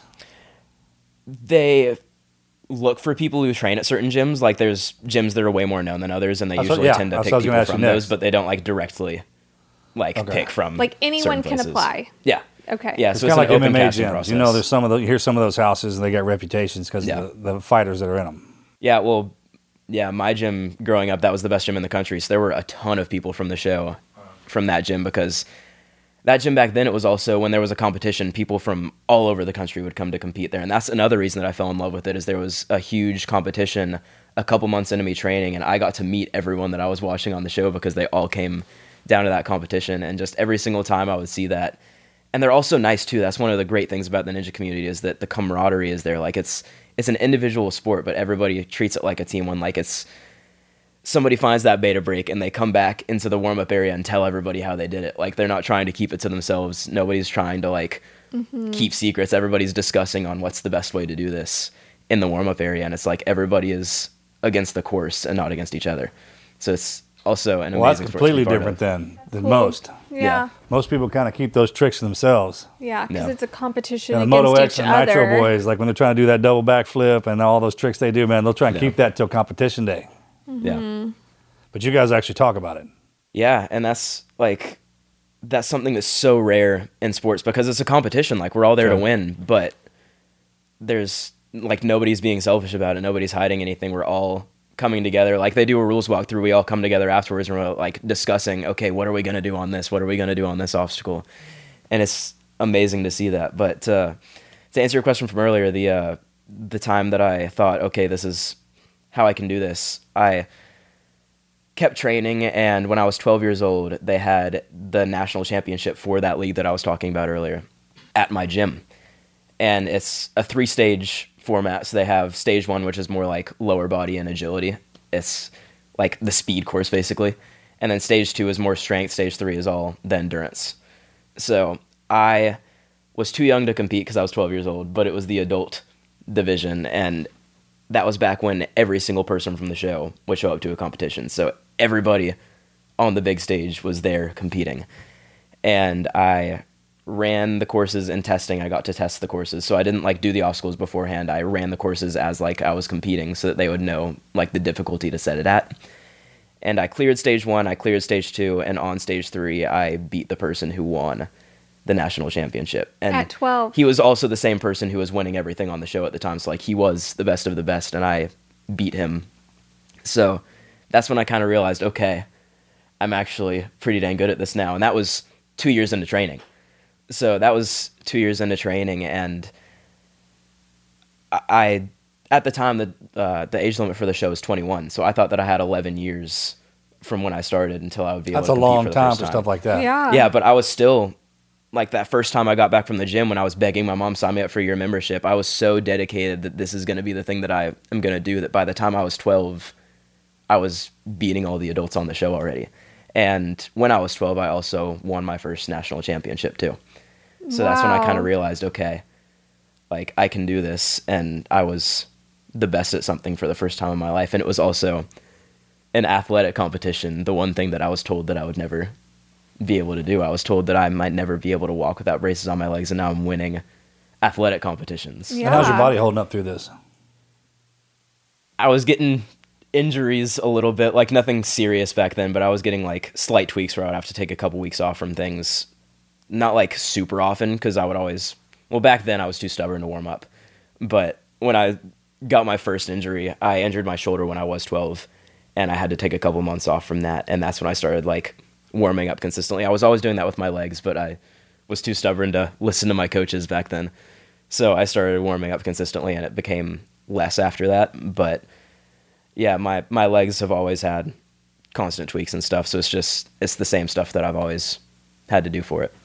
They look for people who train at certain gyms. Like there's gyms that are way more known than others, and they That's what- usually yeah, tend to that's pick what I was people gonna ask you from next. those, but they don't like directly like Okay. pick from Like anyone certain can places. apply. Yeah. Okay. Yeah, It's so kind of it's like an M open M A casting gyms. process. You know, there's some of those. Here's some of those houses, and they got reputations because Yeah. of the, the fighters that are in them. Yeah, well, yeah, my gym growing up, that was the best gym in the country. So there were a ton of people from the show from that gym because that gym back then, it was also when there was a competition, people from all over the country would come to compete there. And that's another reason that I fell in love with it is there was a huge competition a couple months into me training, and I got to meet everyone that I was watching on the show because they all came down to that competition. And just every single time I would see that. And they're also nice too. That's one of the great things about the ninja community is that the camaraderie is there. Like it's it's an individual sport, but everybody treats it like a team one. Like it's somebody finds that beta break and they come back into the warm up area and tell everybody how they did it. Like they're not trying to keep it to themselves. Nobody's trying to like Mm-hmm. keep secrets. Everybody's discussing on what's the best way to do this in the warm up area. And it's like everybody is against the course and not against each other. So it's also an Well, that's amazing sport to be completely part different of. than than Cool. most. Yeah. Yeah. Most people kind of keep those tricks to themselves. Yeah, because Yeah. it's a competition And the against Moto X each and Nitro other. Boys, like when they're trying to do that double backflip and all those tricks they do, man, they'll try and Yeah. keep that till competition day. Mm-hmm. Yeah. But you guys actually talk about it. Yeah, and that's like that's something that's so rare in sports because it's a competition. Like we're all there Sure. to win, but there's like nobody's being selfish about it. Nobody's hiding anything. We're all coming together. Like, they do a rules walkthrough. We all come together afterwards and we're like discussing, okay, what are we going to do on this? What are we going to do on this obstacle? And it's amazing to see that. But uh, to answer your question from earlier, the uh, the time that I thought, okay, this is how I can do this, I kept training, and when I was twelve years old, they had the national championship for that league that I was talking about earlier at my gym. And it's a three-stage format, so they have stage one, which is more like lower body and agility. It's like the speed course, basically. And then stage two is more strength, stage three is all the endurance. So I was too young to compete because I was twelve years old, but it was the adult division, and that was back when every single person from the show would show up to a competition. So everybody on the big stage was there competing. And I ran the courses in testing. I got to test the courses. So I didn't like do the obstacles beforehand. I ran the courses as like I was competing so that they would know like the difficulty to set it at. And I cleared stage one, I cleared stage two, and on stage three, I beat the person who won the national championship. And at twelve. He was also the same person who was winning everything on the show at the time. So like he was the best of the best, and I beat him. So that's when I kind of realized, okay, I'm actually pretty dang good at this now. And that was two years into training. So that was two years into training, and I, at the time, the uh, the age limit for the show was twenty-one. So I thought that I had eleven years from when I started until I would be able That's to a compete long for the time first for time. stuff like that. Yeah. Yeah, but I was still, like that first time I got back from the gym when I was begging my mom to sign me up for a year membership, I was so dedicated that this is going to be the thing that I am going to do that by the time I was twelve, I was beating all the adults on the show already. And when I was twelve, I also won my first national championship too. So that's when I kind Wow. of realized, okay, like I can do this. And I was the best at something for the first time in my life. And it was also an athletic competition, the one thing that I was told that I would never be able to do. I was told that I might never be able to walk without braces on my legs, and now I'm winning athletic competitions. Yeah. And how's your body holding up through this? I was getting injuries a little bit, like nothing serious back then, but I was getting like slight tweaks where I would have to take a couple weeks off from things. Not like super often, because I would always, well, back then I was too stubborn to warm up. But when I got my first injury, I injured my shoulder when I was twelve, and I had to take a couple months off from that. And that's when I started like warming up consistently. I was always doing that with my legs, but I was too stubborn to listen to my coaches back then. So I started warming up consistently, and it became less after that. But yeah, my, my legs have always had constant tweaks and stuff. So it's just, it's the same stuff that I've always had to do for it.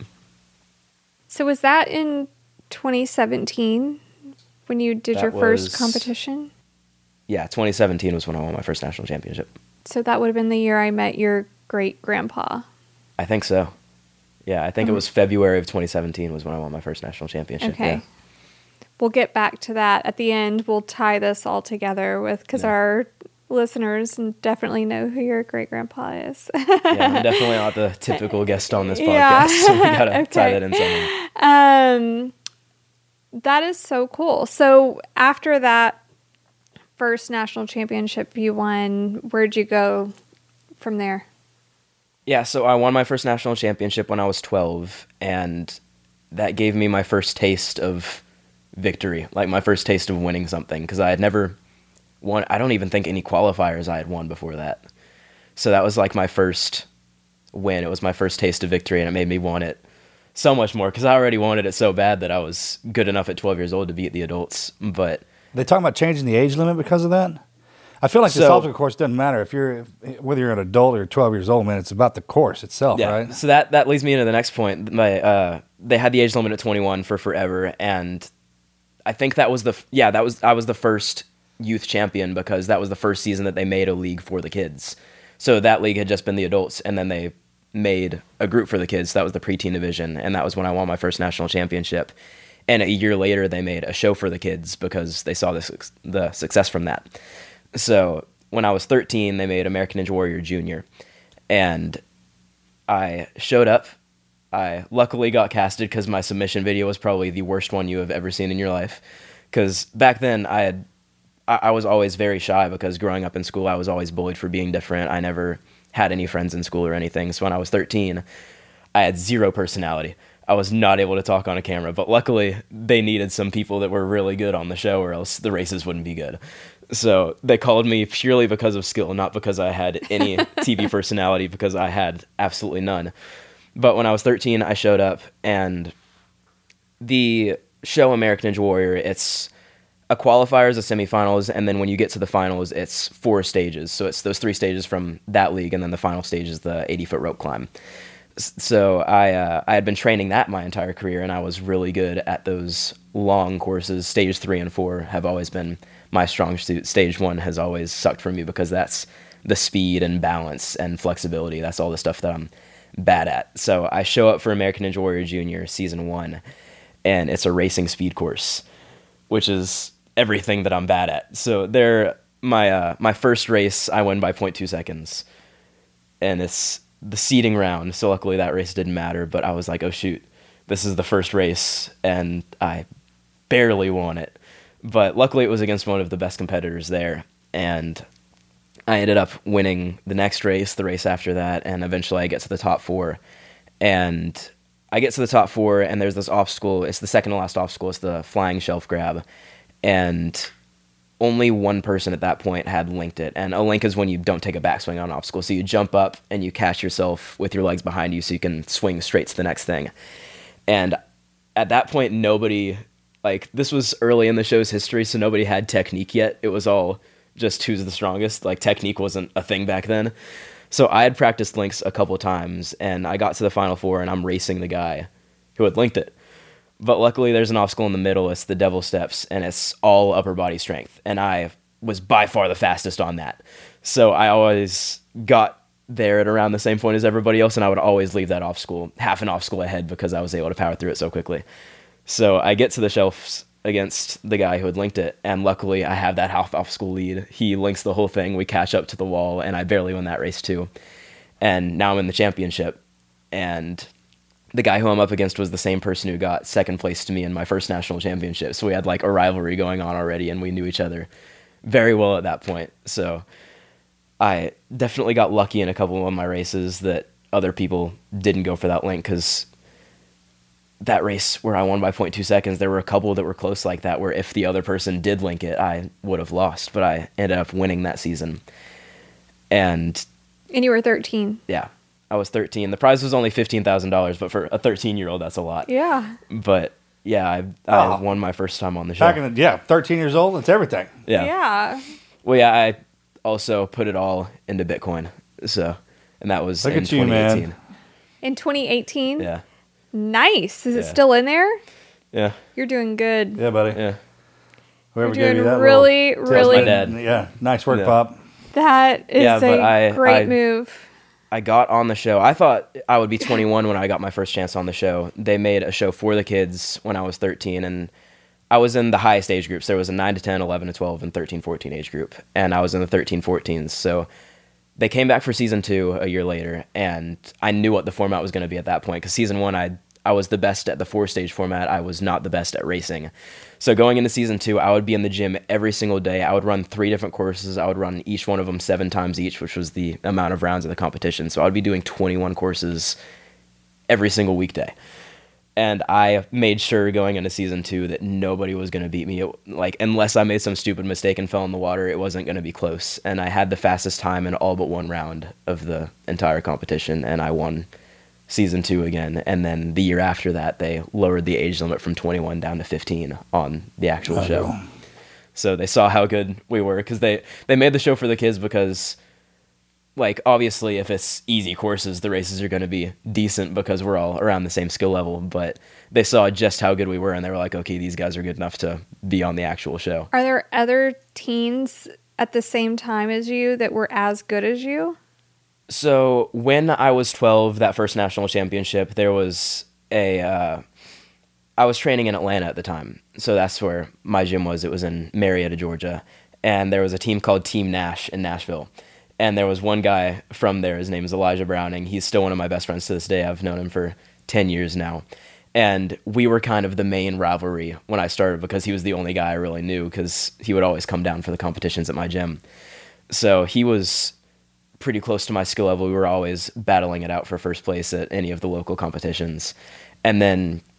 So was that in twenty seventeen when you did That your first was- competition? Yeah, twenty seventeen was when I won my first national championship. So that would have been the year I met your great grandpa. I think so. Yeah, I think Mhm. it was February of twenty seventeen was when I won my first national championship. Okay. Yeah. We'll get back to that at the end. We'll tie this all together with, because our listeners definitely know who your great grandpa is. Yeah, I'm definitely not the typical guest on this podcast, Yeah. so we gotta Okay. tie that in somehow. Um, that is so cool. So after that first national championship you won, where'd you go from there? Yeah, so I won my first national championship when I was twelve, and that gave me my first taste of victory, like my first taste of winning something, because I had never won, I don't even think any qualifiers I had won before that. So that was like my first win. It was my first taste of victory, and it made me want it so much more, because I already wanted it so bad that I was good enough at twelve years old to beat the adults. But They talking about changing the age limit because of that? I feel like this So- obstacle course doesn't matter if you're whether you're an adult or twelve years old, man. It's about the course itself, yeah, right? so that that leads me into the next point. My uh, they had the age limit at twenty-one for forever, and I think that was the f- yeah that was I was the first youth champion, because that was the first season that they made a league for the kids. So that league had just been the adults, and then they made a group for the kids. That was the preteen division, and that was when I won my first national championship. And a year later, they made a show for the kids because they saw the suc- the success from that. So when I was thirteen, they made American Ninja Warrior Junior, and I showed up. I luckily got casted because my submission video was probably the worst one you have ever seen in your life. Because back then, I had I, I was always very shy, because growing up in school, I was always bullied for being different. I never had any friends in school or anything. So when I was thirteen, I had zero personality. I was not able to talk on a camera, but luckily they needed some people that were really good on the show, or else the races wouldn't be good. So they called me purely because of skill, not because I had any T V personality, because I had absolutely none. But when I was thirteen, I showed up, and the show American Ninja Warrior, it's a qualifiers, a semifinals, and then when you get to the finals, it's four stages. So it's those three stages from that league, and then the final stage is the eighty-foot rope climb. So I uh, I had been training that my entire career, and I was really good at those long courses. Stage three and four have always been my strong suit. Stage one has always sucked for me because that's the speed and balance and flexibility. That's all the stuff that I'm bad at. So I show up for American Ninja Warrior Junior Season one, and it's a racing speed course, which is everything that I'm bad at. So there, my uh, my first race, I win by zero point two seconds, and it's the seeding round. So luckily that race didn't matter. But I was like, oh shoot, this is the first race, and I barely won it. But luckily it was against one of the best competitors there, and I ended up winning the next race, the race after that, and eventually I get to the top four, and I get to the top four, and there's this obstacle. It's the second to last obstacle. It's the flying shelf grab. And only one person at that point had linked it. And a link is when you don't take a backswing on an obstacle. So you jump up and you catch yourself with your legs behind you so you can swing straight to the next thing. And at that point, nobody, like, this was early in the show's history, so nobody had technique yet. It was all just who's the strongest. Like, technique wasn't a thing back then. So I had practiced links a couple times, and I got to the final four, and I'm racing the guy who had linked it. But luckily, there's an obstacle in the middle. It's the devil steps, and it's all upper body strength. And I was by far the fastest on that. So I always got there at around the same point as everybody else, and I would always leave that obstacle half an obstacle ahead because I was able to power through it so quickly. So I get to the shelves against the guy who had linked it, and luckily I have that half obstacle lead. He links the whole thing, we catch up to the wall, and I barely win that race too. And now I'm in the championship, and the guy who I'm up against was the same person who got second place to me in my first national championship, so we had like a rivalry going on already, and we knew each other very well at that point. So I definitely got lucky in a couple of my races that other people didn't go for that link, because that race where I won by zero point two seconds, there were a couple that were close like that, where if the other person did link it, I would have lost, but I ended up winning that season. And And you were thirteen. Yeah, I was thirteen. The prize was only fifteen thousand dollars, but for a thirteen-year-old, that's a lot. Yeah. But yeah, I, I Oh. won my first time on the show. Back in the, yeah, thirteen years old, it's everything. Yeah. Yeah. Well, yeah, I also put it all into Bitcoin. So, and that was Look in at you, twenty eighteen. man. In twenty eighteen? Yeah. Nice. Is it Yeah. still in there? Yeah. You're doing good. Yeah, buddy. Yeah. You're Whoever gave you doing that really, little- really- My dad. Yeah, nice work, Yeah. Pop. That is Yeah, a but I- great I- move. I got on the show. I thought I would be twenty-one when I got my first chance on the show. They made a show for the kids when I was thirteen, and I was in the highest age groups. There was a nine to ten, eleven to twelve, and thirteen fourteen age group, and I was in the thirteen fourteens. So they came back for season two a year later, and I knew what the format was going to be at that point, because season one, I I was the best at the four-stage format. I was not the best at racing. So going into season two, I would be in the gym every single day. I would run three different courses. I would run each one of them seven times each, which was the amount of rounds of the competition. So I would be doing twenty-one courses every single weekday. And I made sure going into season two that nobody was going to beat me. It, like, unless I made some stupid mistake and fell in the water, it wasn't going to be close. And I had the fastest time in all but one round of the entire competition, and I won season two again. And then the year after that, they lowered the age limit from twenty-one down to fifteen on the actual Oh, show. no. So they saw how good we were, because they, they made the show for the kids because, like, obviously if it's easy courses, the races are going to be decent because we're all around the same skill level. But they saw just how good we were, and they were like, okay, these guys are good enough to be on the actual show. Are there other teens at the same time as you that were as good as you? So when I was twelve, that first national championship, there was a, uh, I was training in Atlanta at the time. So that's where my gym was. It was in Marietta, Georgia. And there was a team called Team Nash in Nashville. And there was one guy from there. His name is Elijah Browning. He's still one of my best friends to this day. I've known him for ten years now. And we were kind of the main rivalry when I started, because he was the only guy I really knew, because he would always come down for the competitions at my gym. So he was pretty close to my skill level. We were always battling it out for first place at any of the local competitions. And then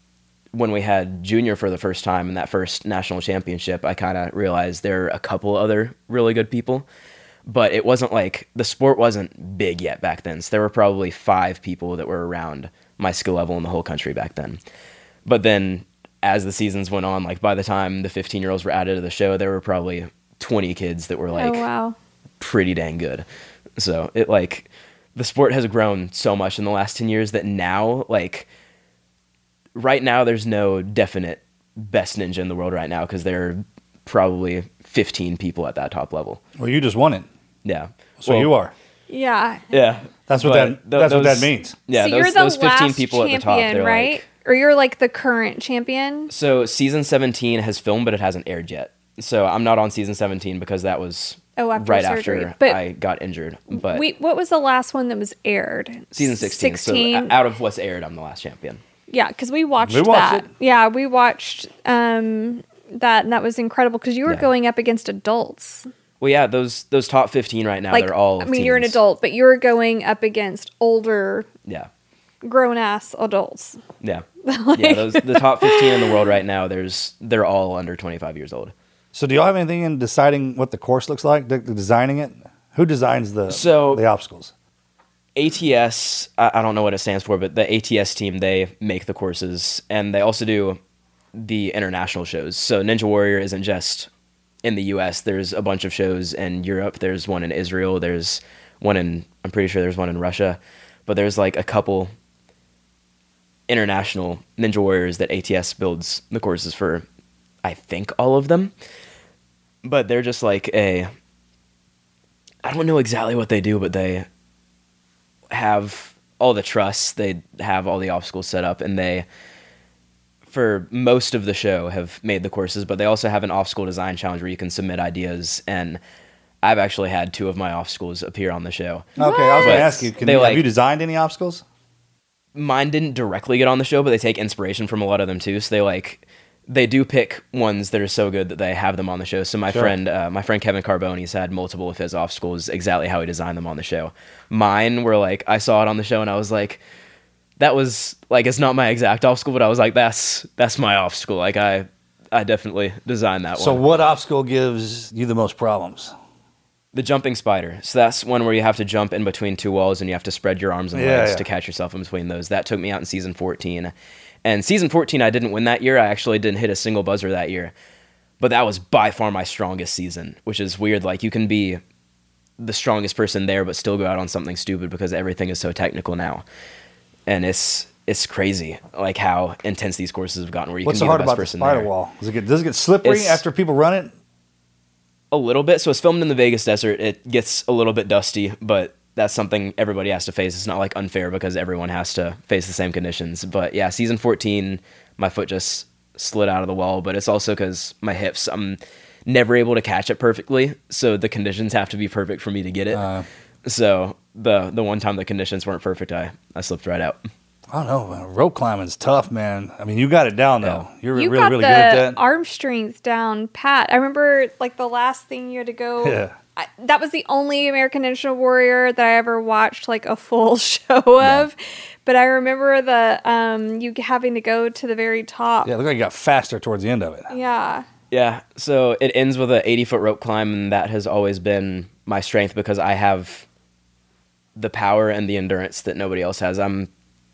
when we had junior for the first time in that first national championship, I kind of realized there are a couple other really good people, but it wasn't like the sport wasn't big yet back then. So there were probably five people that were around my skill level in the whole country back then. But then as the seasons went on, like by the time the fifteen year olds were added to the show, there were probably twenty kids that were like oh, wow. pretty dang good. So it like the sport has grown so much in the last ten years that now like right now there's no definite best ninja in the world right now because there are probably fifteen people at that top level. Well, you just won it. Yeah. So well, you are. Yeah. Yeah. That's what But that th- that's what those- that means. Yeah, so those, you're the those fifteen last people champion, at the top, they're right? like, Or you're like the current champion? so season seventeen has filmed, but it hasn't aired yet. So I'm not on season seventeen because that was Oh, after right surgery. after But I got injured. But we, what was the last one that was aired? season sixteen. sixteen. So out of what's aired, I'm the last champion. Yeah, because we watched, We watched that. it. Yeah, we watched um, that, and that was incredible because you were Yeah. going up against adults. Well, yeah, those those top fifteen right now, Like, they're all I mean, you're an teens. adult, but you were going up against older, Yeah. grown ass adults. Yeah. yeah, those the top fifteen in the world right now, there's they're all under twenty-five years old. So do y'all have anything in deciding what the course looks like? The, the designing it? Who designs the So- the obstacles? A T S, I, I don't know what it stands for, but the A T S team, they make the courses, and they also do the international shows. So Ninja Warrior isn't just in the U S. There's a bunch of shows in Europe. There's one in Israel. There's one in, I'm pretty sure there's one in Russia. But there's like a couple international Ninja Warriors that A T S builds the courses for, I think all of them. But they're just like a, I don't know exactly what they do, but they have all the trusts, they have all the obstacles set up, and they, for most of the show, have made the courses, but they also have an obstacle design challenge where you can submit ideas, and I've actually had two of my obstacles appear on the show. Okay, I was going But to ask you, can they you, like- have you designed any obstacles? Mine didn't directly get on the show, but they take inspiration from a lot of them too, so they like, they do pick ones that are so good that they have them on the show. So my Sure. friend, uh, my friend Kevin Carbone's had multiple of his obstacles exactly how he designed them on the show. Mine were like, I saw it on the show and I was like, that was like, it's not my exact obstacle, but I was like, that's that's my obstacle. Like I, I definitely designed that So one. what obstacle gives you the most problems? The jumping spider. So that's one where you have to jump in between two walls and you have to spread your arms and Yeah, legs yeah. to catch yourself in between those. That took me out in season fourteen. And season fourteen, I didn't win that year. I actually didn't hit a single buzzer that year. But that was by far my strongest season, which is weird. Like, you can be the strongest person there, but still go out on something stupid because everything is so technical now. And it's it's crazy, like, how intense these courses have gotten, where you What's can so be hard the best about the person spider there. wall? Does it get does it get slippery It's- after people run it? A little bit. So it's filmed in the Vegas desert. It gets a little bit dusty, but that's something everybody has to face. It's not like unfair because everyone has to face the same conditions. But yeah, season fourteen, my foot just slid out of the wall, but it's also because my hips, I'm never able to catch it perfectly. So the conditions have to be perfect for me to get it. Uh, so the the one time the conditions weren't perfect, I, I slipped right out. I don't know. man. Rope climbing's tough, man. I mean, you got it down though. Yeah. You're You really got really the good at that. arm strength down pat. I remember like the last thing you had to go. Yeah. I, that was the only American Ninja Warrior that I ever watched like a full show of. But I remember the um, you having to go to the very top. Yeah, it looked like you got faster towards the end of it. Yeah. Yeah, so it ends with a eighty foot rope climb, and that has always been my strength because I have the power and the endurance that nobody else has. I'm,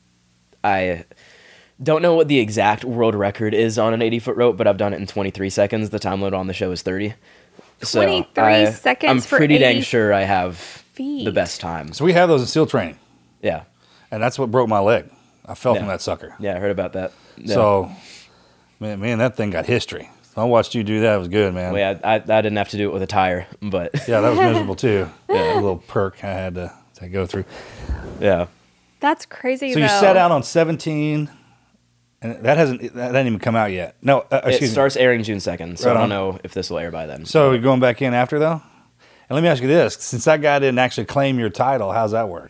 I don't know what the exact world record is on an eighty foot rope, but I've done it in twenty-three seconds. The time limit on the show is thirty. So twenty-three I- seconds I'm for pretty dang eighty sure I have feet. the best time. So we have those in SEAL training, Yeah, and that's what broke my leg. I fell Yeah. from that sucker. yeah, I heard about that. Yeah. So, man, man, that thing got history. I watched you do that. It was good, man. well, yeah, I, I didn't have to do it with a tire, but Yeah, that was miserable too. Yeah, a little perk I had to, to go through. yeah. That's crazy. So though. you set out on seventeen, and that hasn't that hasn't even come out yet. No, uh, It excuse me. starts airing June second, so Right I don't on. know if this will air by then. So you're going back in after though. And let me ask you this: since that guy didn't actually claim your title, how's that work?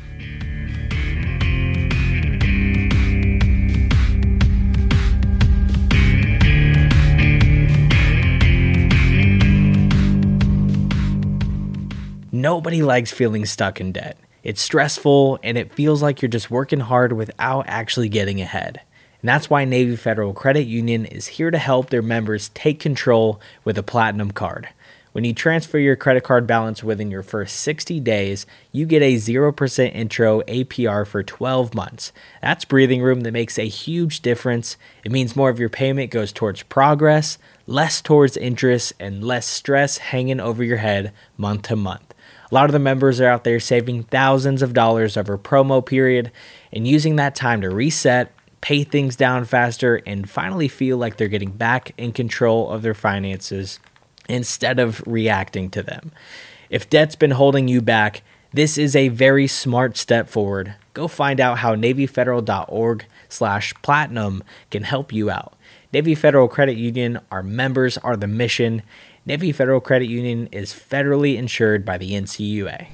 Nobody likes feeling stuck in debt. It's stressful and it feels like you're just working hard without actually getting ahead. And that's why Navy Federal Credit Union is here to help their members take control with a Platinum card. When you transfer your credit card balance within your first sixty days, you get a zero percent intro A P R for twelve months. That's breathing room that makes a huge difference. It means more of your payment goes towards progress, less towards interest, and less stress hanging over your head month to month. A lot of the members are out there saving thousands of dollars over promo period and using that time to reset, pay things down faster, and finally feel like they're getting back in control of their finances instead of reacting to them. If debt's been holding you back, this is a very smart step forward. Go find out how NavyFederal.org slash platinum can help you out. Navy Federal Credit Union, our members are the mission. Navy Federal Credit Union is federally insured by the N C U A.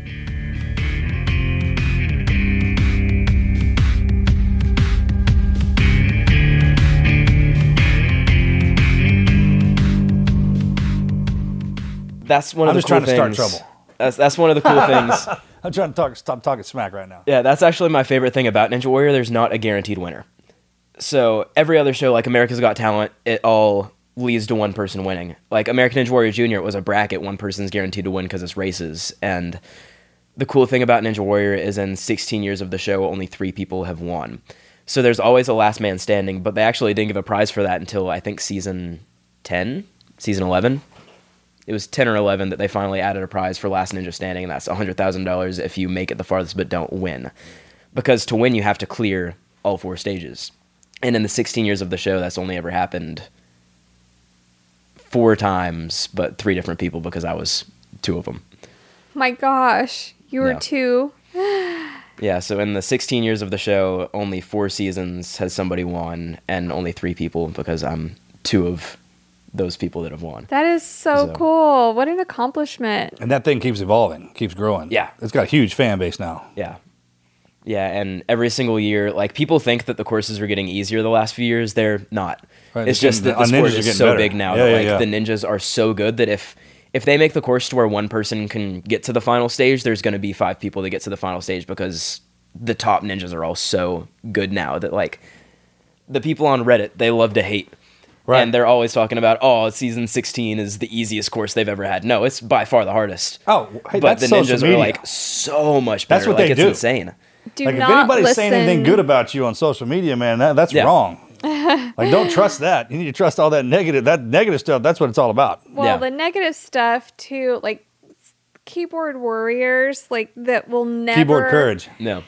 That's one of I'm the just cool trying to start things. trouble. That's that's one of the cool things. I'm trying to talk, stop talking smack right now. Yeah, that's actually my favorite thing about Ninja Warrior. There's not a guaranteed winner. So every other show, like America's Got Talent, it all leads to one person winning. Like American Ninja Warrior Junior, it was a bracket. One person's guaranteed to win because it's races. And the cool thing about Ninja Warrior is in sixteen years of the show, only three people have won. So there's always a last man standing, but they actually didn't give a prize for that until I think season ten, season eleven. It was ten or eleven that they finally added a prize for last ninja standing, and that's one hundred thousand dollars if you make it the farthest but don't win. Because to win, you have to clear all four stages. And in the sixteen years of the show, that's only ever happened four times, but three different people because I was two of them. My gosh, you were Yeah. two. Yeah, so in the sixteen years of the show, only four seasons has somebody won, and only three people because I'm two of those people that have won. That is so, So- cool. What an accomplishment. And that thing keeps evolving, keeps growing. Yeah. It's got a huge fan base now. Yeah. Yeah, and every single year, like, people think that the courses are getting easier the last few years. They're not. Right, It's they're just getting- that the our ninjas sport are is getting so better. big now Yeah, that, yeah, like, yeah. the ninjas are so good that if if they make the course to where one person can get to the final stage, there's going to be five people that get to the final stage because the top ninjas are all so good now that, like, the people on Reddit, they love to hate. Right. And they're always talking about, oh, season sixteen is the easiest course they've ever had. No, it's by far the hardest. Oh, hey, but that's the social ninjas media. are, like, so much better. That's what like, they it's do. insane. Do like, if not anybody's listen. saying anything good about you on social media, man, that, that's Yeah. wrong. Like, don't trust that. You need to trust all that negative, that negative stuff. That's what it's all about. Well, Yeah. the negative stuff too, like keyboard warriors, like that will never Keyboard courage. No.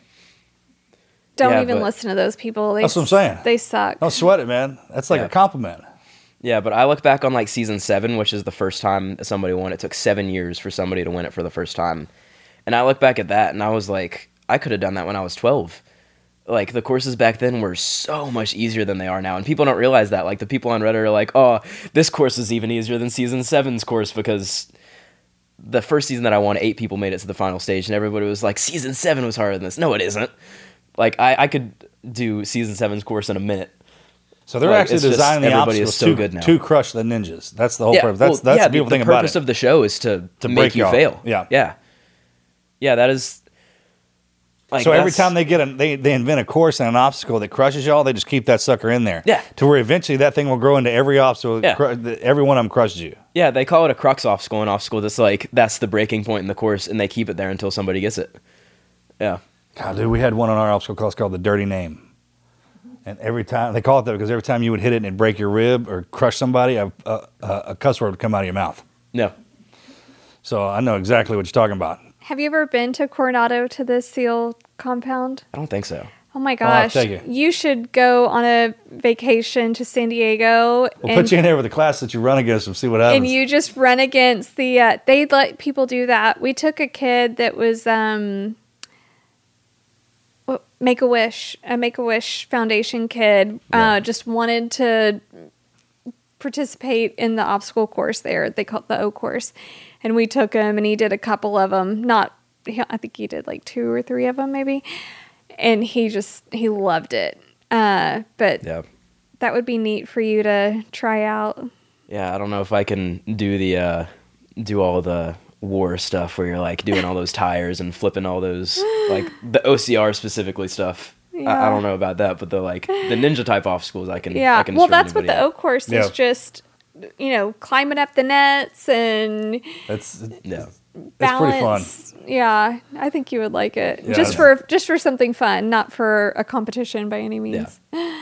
Don't Yeah, even but- listen to those people. They, That's what I'm saying. They suck. Don't sweat it, man. That's like Yeah. a compliment. Yeah, but I look back on, like, season seven, which is the first time somebody won. It took seven years for somebody to win it for the first time. And I look back at that, and I was like, I could have done that when I was twelve. Like, the courses back then were so much easier than they are now. And people don't realize that. Like, the people on Reddit are like, oh, this course is even easier than season seven's course because the first season that I won, eight people made it to the final stage, and everybody was like, season seven was harder than this. No, it isn't. Like, I, I could do season seven's course in a minute. So they're Like, actually it's just designing the everybody obstacles is so to, good now. to crush the ninjas. That's the whole purpose. That's, well, that's yeah, the people the, think the about purpose it. of the show is to, To make break you y'all. fail. Yeah. Yeah. Yeah, that is... Like, so every that's- time they get a, they, they invent a course and an obstacle that crushes y'all, they just keep that sucker in there. Yeah. To where eventually that thing will grow into every obstacle. Yeah. Cru- that every one of them crushes you. Yeah, they call it a crux obstacle, an obstacle that's like, that's the breaking point in the course, and they keep it there until somebody gets it. Yeah. God, dude, we had one on our obstacle course called the Dirty Name. And every time, they call it that because every time you would hit it and it'd break your rib or crush somebody, a, a, a cuss word would come out of your mouth. No. So I know exactly what you're talking about. Have you ever been to Coronado to the SEAL compound? I don't think so. Oh my I'll gosh. take it. You should go on a vacation to San Diego. We'll and, put you in there with the class that you run against and see what happens. and you just run against the, uh, they let people do that. We took a kid that was, um, what- Make-A-Wish, a Make-A-Wish Foundation kid, uh, just wanted to participate in the obstacle course there. They call it the O course. And we took him and he did a couple of them. Not, he- I think he did like two or three of them maybe. And he just, he loved it. Uh, but Yeah. that would be neat for you to try out. Yeah, I don't know if I can do the, uh, do all the war stuff where you're, like, doing all those tires and flipping all those, like, the O C R specifically stuff. Yeah. I, I don't know about that, but the like the ninja type obstacles, I can. Yeah. I can Well, destroy that's what anybody the at. oak course Yeah. is just, you know, climbing up the nets and That's Yeah. that's pretty fun. balance. Yeah, I think you would like it. Yeah, just that's- for just for something fun, not for a competition by any means.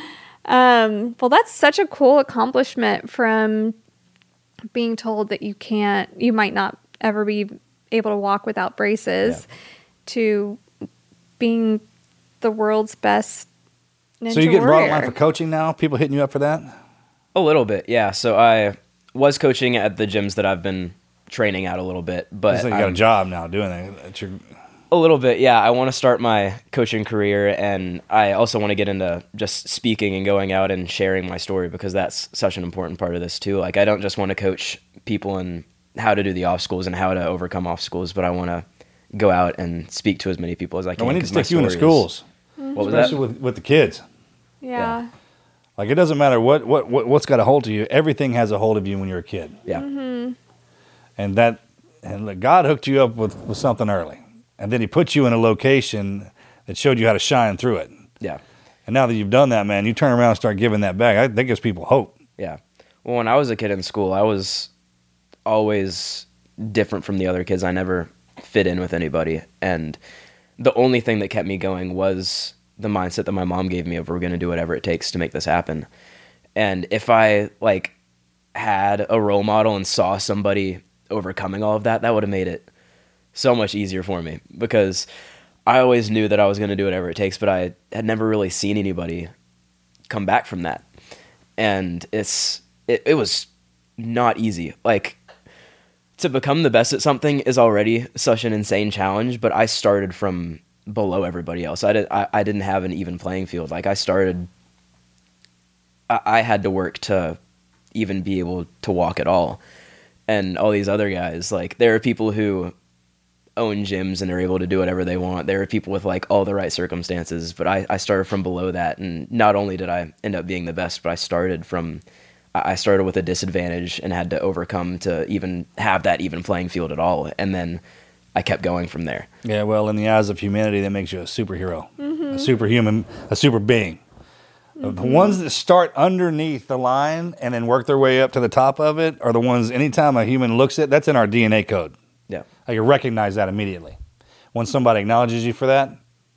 Um, well, that's such a cool accomplishment from being told that you can't, you might not ever be able to walk without braces, to being the world's best ninja So you getting brought warrior. online for coaching now? People hitting you up for that? A little bit, yeah. So I was coaching at the gyms that I've been training at a little bit, but So you got a I'm- job now doing that. That's your, a little bit, yeah. I want to start my coaching career, and I also want to get into just speaking and going out and sharing my story, because that's such an important part of this too. Like, I don't just want to coach people in how to do the obstacles and how to overcome obstacles, but I want to go out and speak to as many people as I can. we need to 'cause my stick you in the story is- schools, What was that? especially with, with the kids. yeah. Like, it doesn't matter what, what, what, what's got a hold of you. Everything has a hold of you when you're a kid. Yeah. And that, and look, God hooked you up with, with something early. And then he put you in a location that showed you how to shine through it. Yeah. And now that you've done that, man, you turn around and start giving that back. I, that gives people hope. Yeah. Well, when I was a kid in school, I was always different from the other kids. I never fit in with anybody. And the only thing that kept me going was the mindset that my mom gave me of we're going to do whatever it takes to make this happen. And if I like had a role model and saw somebody overcoming all of that, that would have made it so much easier for me, because I always knew that I was going to do whatever it takes, but I had never really seen anybody come back from that. And it's it, it was not easy. Like, to become the best at something is already such an insane challenge, but I started from below everybody else. I, did, I, I didn't have an even playing field. Like, I started, I, I had to work to even be able to walk at all. And all these other guys, like, there are people who own gyms and are able to do whatever they want. There are people with like all the right circumstances, but I, I started from below that. And not only did I end up being the best, but I started from, I started with a disadvantage and had to overcome to even have that even playing field at all. And then I kept going from there. Yeah, well, in the eyes of humanity, that makes you a superhero, a superhuman, a super being. The ones that start underneath the line and then work their way up to the top of it are the ones, anytime a human looks at, that's in our D N A code. Yeah. I can recognize that immediately when somebody acknowledges you for that.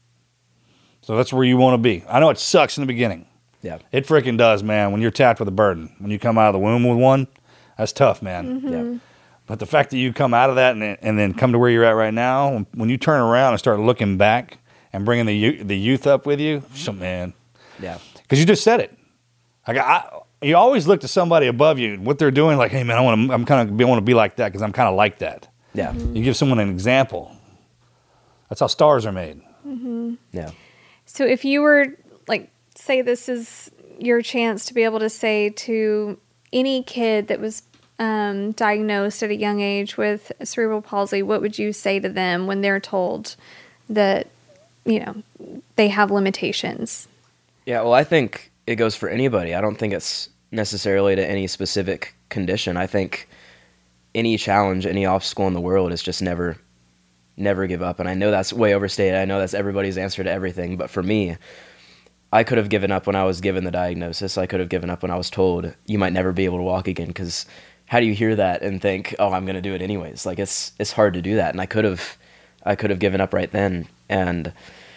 So that's where you want to be. I know it sucks in the beginning. Yeah. It freaking does, man. When you're tapped with a burden, when you come out of the womb with one, that's tough, man. Yeah. But the fact that you come out of that and, and then come to where you're at right now, when, when you turn around and start looking back and bringing the youth, the youth up with you, so, man, Yeah. because you just said it. Like, I, you always look to somebody above you, what they're doing. Like, hey, man, I want to. I'm kind of want to be like that because I'm kind of like that. Yeah. You give someone an example. That's how stars are made. Yeah. So if you were like, say this is your chance to be able to say to any kid that was um, diagnosed at a young age with cerebral palsy, what would you say to them when they're told that, you know, they have limitations? Yeah, well, I think it goes for anybody. I don't think it's necessarily to any specific condition. I think any challenge, any obstacle in the world is just never, never give up. And I know that's way overstated. I know that's everybody's answer to everything. But for me, I could have given up when I was given the diagnosis. I could have given up when I was told you might never be able to walk again. Because how do you hear that and think, oh, I'm going to do it anyways? Like, it's it's hard to do that. And I could have, I could have given up right then. And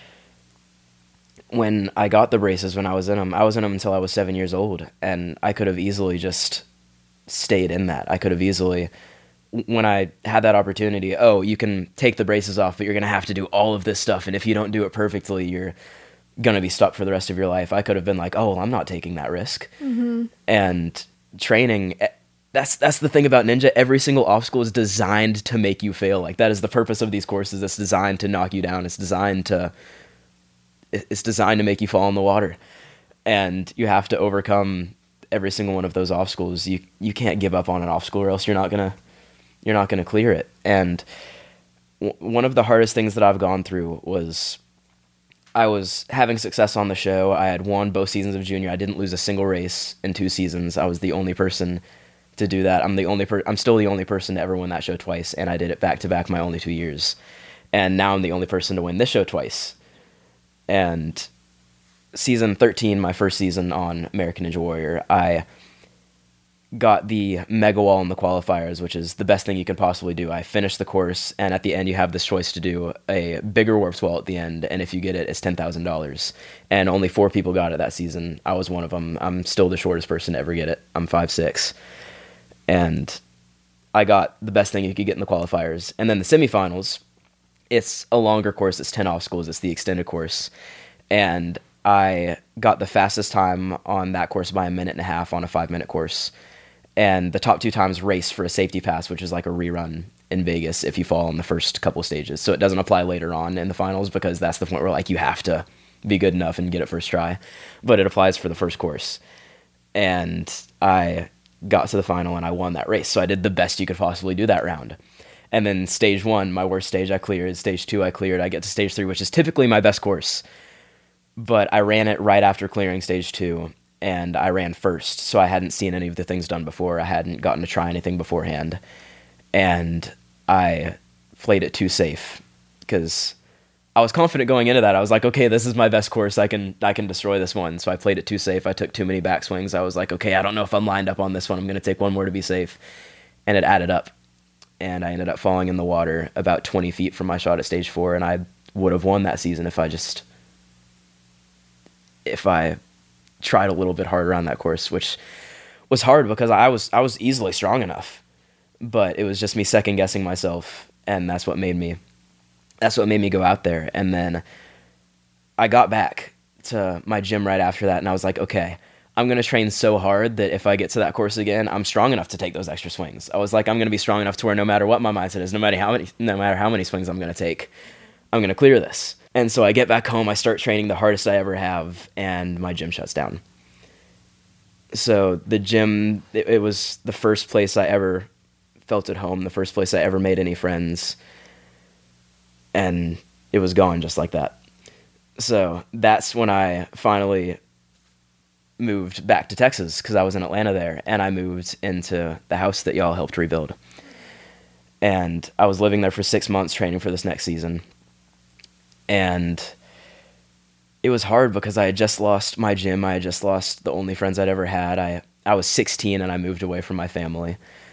when I got the braces, when I was in them, I was in them until I was seven years old, and I could have easily just stayed in that. I could have easily, when I had that opportunity, oh, you can take the braces off, but you're going to have to do all of this stuff, and if you don't do it perfectly, you're going to be stuck for the rest of your life. I could have been like, oh, well, I'm not taking that risk. Mm-hmm. And training, that's that's the thing about Ninja. Every single obstacle is designed to make you fail. Like, that is the purpose of these courses. It's designed to knock you down. It's designed to It's designed to make you fall in the water, and you have to overcome every single one of those obstacles. You you can't give up on an obstacle, or else you're not gonna you're not gonna clear it. And w- one of the hardest things that I've gone through was I was having success on the show. I had won both seasons of junior. I didn't lose a single race in two seasons. I was the only person to do that. I'm the only per- I'm still the only person to ever win that show twice, and I did it back to back my only two years. And now I'm the only person to win this show twice. And season thirteen, my first season on American Ninja Warrior, I got the mega wall in the qualifiers, which is the best thing you can possibly do. I finished the course, and at the end you have this choice to do a bigger warped wall at the end, and if you get it, it's ten thousand dollars. And only four people got it that season. I was one of them. I'm still the shortest person to ever get it. I'm five six. And I got the best thing you could get in the qualifiers. And then the semifinals, it's a longer course. It's ten obstacles. It's the extended course. And I got the fastest time on that course by a minute and a half on a five-minute course. And the top two times race for a safety pass, which is like a rerun in Vegas if you fall in the first couple of stages. So it doesn't apply later on in the finals because that's the point where like you have to be good enough and get it first try. But it applies for the first course. And I got to the final and I won that race. So I did the best you could possibly do that round. And then stage one, my worst stage, I cleared. Stage two, I cleared. I get to stage three, which is typically my best course. But I ran it right after clearing stage two. And I ran first, so I hadn't seen any of the things done before. I hadn't gotten to try anything beforehand. And I played it too safe because I was confident going into that. I was like, okay, this is my best course. I can I can destroy this one. So I played it too safe. I took too many backswings. I was like, okay, I don't know if I'm lined up on this one. I'm going to take one more to be safe. And it added up. And I ended up falling in the water about twenty feet from my shot at stage four. And I would have won that season if I just... if I... tried a little bit harder on that course, which was hard because I was I was easily strong enough, but it was just me second guessing myself, and that's what made me that's what made me go out there. And then I got back to my gym right after that, and I was like, okay, I'm gonna train so hard that if I get to that course again, I'm strong enough to take those extra swings. I was like, I'm gonna be strong enough to where no matter what my mindset is, no matter how many no matter how many swings I'm gonna take, I'm gonna clear this. And so I get back home, I start training the hardest I ever have, and my gym shuts down. So the gym, it, it was the first place I ever felt at home, the first place I ever made any friends, and it was gone just like that. So that's when I finally moved back to Texas, because I was in Atlanta there, and I moved into the house that y'all helped rebuild. And I was living there for six months training for this next season. And it was hard because I had just lost my gym. I had just lost the only friends I'd ever had. I I was sixteen and I moved away from my family.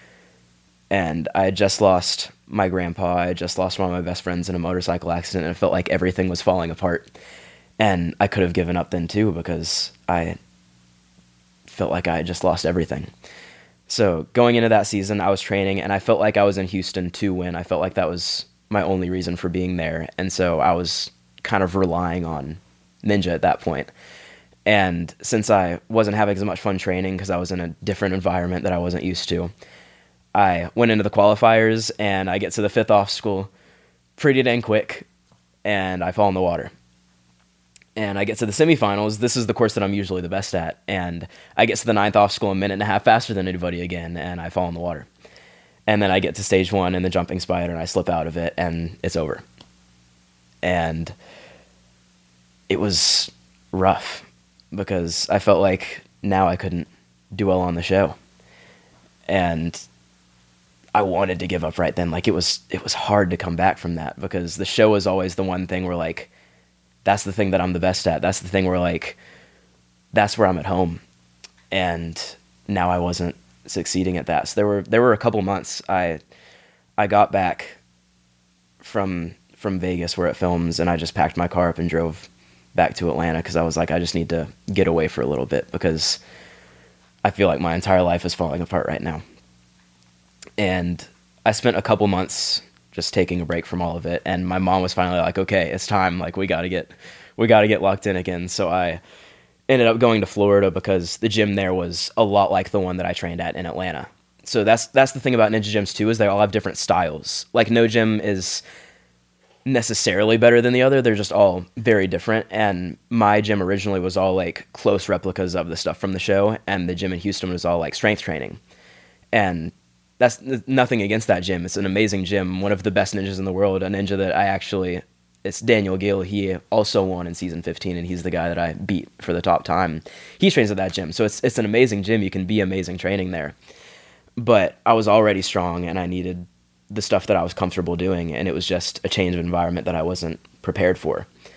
And I had just lost my grandpa. I had just lost one of my best friends in a motorcycle accident. And it felt like everything was falling apart. And I could have given up then too because I felt like I had just lost everything. So going into that season, I was training and I felt like I was in Houston to win. I felt like that was my only reason for being there. And so I was kind of relying on Ninja at that point. And since I wasn't having as much fun training because I was in a different environment that I wasn't used to, I went into the qualifiers and I get to the fifth obstacle pretty dang quick and I fall in the water. And I get to the semifinals. This is the course that I'm usually the best at. And I get to the ninth obstacle a minute and a half faster than anybody again, and I fall in the water. And then I get to stage one in the jumping spider and I slip out of it and it's over. And it was rough because I felt like now I couldn't do well on the show. And I wanted to give up right then. Like it was, it was hard to come back from that because the show was always the one thing where like, that's the thing that I'm the best at. That's the thing where like, that's where I'm at home. And now I wasn't succeeding at that. So there were there were a couple months I I got back from from Vegas where it films, and I just packed my car up and drove back to Atlanta because I was like, I just need to get away for a little bit because I feel like my entire life is falling apart right now. And I spent a couple months just taking a break from all of it, and my mom was finally like, okay, it's time, like we gotta get we gotta get locked in again. So I ended up going to Florida because the gym there was a lot like the one that I trained at in Atlanta. So that's that's the thing about ninja gyms too, is they all have different styles. Like no gym is necessarily better than the other. They're just all very different. And my gym originally was all like close replicas of the stuff from the show, and the gym in Houston was all like strength training. And that's nothing against that gym. It's an amazing gym, one of the best ninjas in the world, a ninja that I actually... It's Daniel Gill. He also won in season fifteen, and he's the guy that I beat for the top time. He trains at that gym, so it's it's an amazing gym. You can be amazing training there. But I was already strong, and I needed the stuff that I was comfortable doing, and it was just a change of environment that I wasn't prepared for.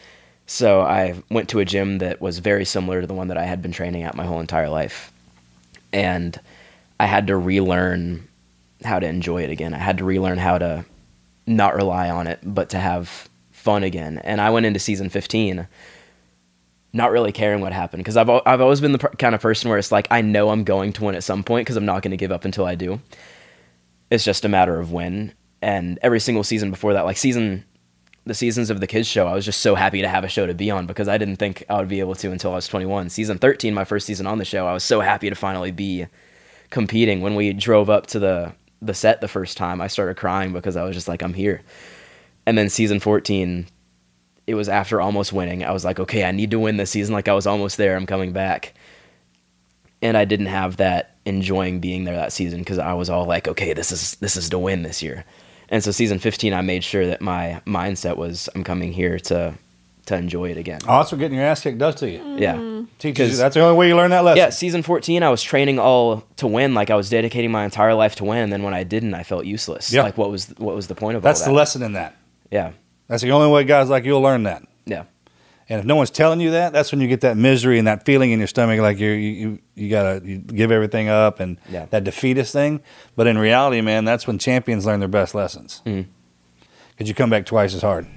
So I went to a gym that was very similar to the one that I had been training at my whole entire life. And I had to relearn how to enjoy it again. I had to relearn how to not rely on it, but to have fun again. And I went into season fifteen not really caring what happened, because I've I've always been the per- kind of person where it's like, I know I'm going to win at some point because I'm not going to give up until I do. It's just a matter of when. And every single season before that, like season the seasons of the kids show, I was just so happy to have a show to be on because I didn't think I would be able to until I was twenty-one. Season thirteen, my first season on the show, I was so happy to finally be competing. When we drove up to the the set the first time, I started crying because I was just like, I'm here. And then season fourteen, it was after almost winning. I was like, okay, I need to win this season. Like, I was almost there. I'm coming back. And I didn't have that enjoying being there that season because I was all like, okay, this is this is to win this year. And so season fifteen, I made sure that my mindset was, I'm coming here to to enjoy it again. Oh, that's what getting your ass kicked does to you. Yeah. Teaches you. That's the only way you learn that lesson. Yeah, season fourteen, I was training all to win. Like, I was dedicating my entire life to win. And then when I didn't, I felt useless. Yep. Like, what was what was the point of That's all that? the lesson in that. Yeah. That's the only way guys like you'll learn that. Yeah. And if no one's telling you that, that's when you get that misery and that feeling in your stomach, like you're, you you you gotta you give everything up and Yeah. that defeatist thing. But in reality, man, that's when champions learn their best lessons. Because Mhm. you come back twice as hard.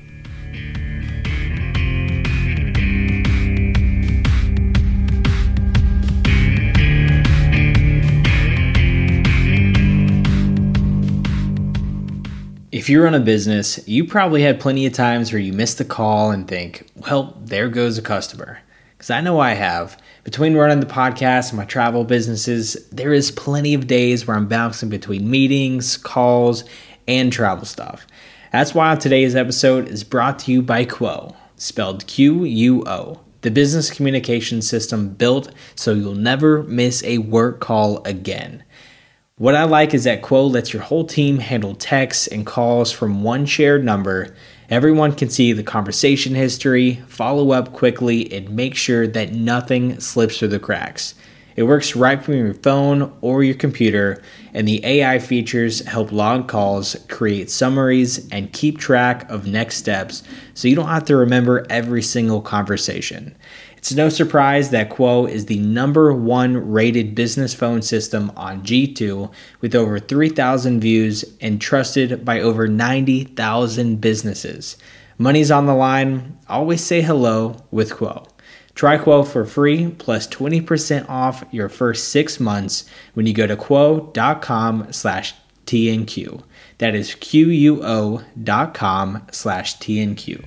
If you run a business, you probably had plenty of times where you missed a call and think, well, there goes a customer. Because I know I have. Between running the podcast and my travel businesses, there is plenty of days where I'm bouncing between meetings, calls, and travel stuff. That's why today's episode is brought to you by Quo, spelled Q U O, the business communication system built so you'll never miss a work call again. What I like is that Quo lets your whole team handle texts and calls from one shared number. Everyone can see the conversation history, follow up quickly, and make sure that nothing slips through the cracks. It works right from your phone or your computer, and the A I features help log calls, create summaries, and keep track of next steps so you don't have to remember every single conversation. It's no surprise that Quo is the number one rated business phone system on G two with over three thousand views and trusted by over ninety thousand businesses. Money's on the line. Always say hello with Quo. Try Quo for free plus twenty percent off your first six months when you go to quo.com slash TNQ. That is Q-U-O dot com slash TNQ.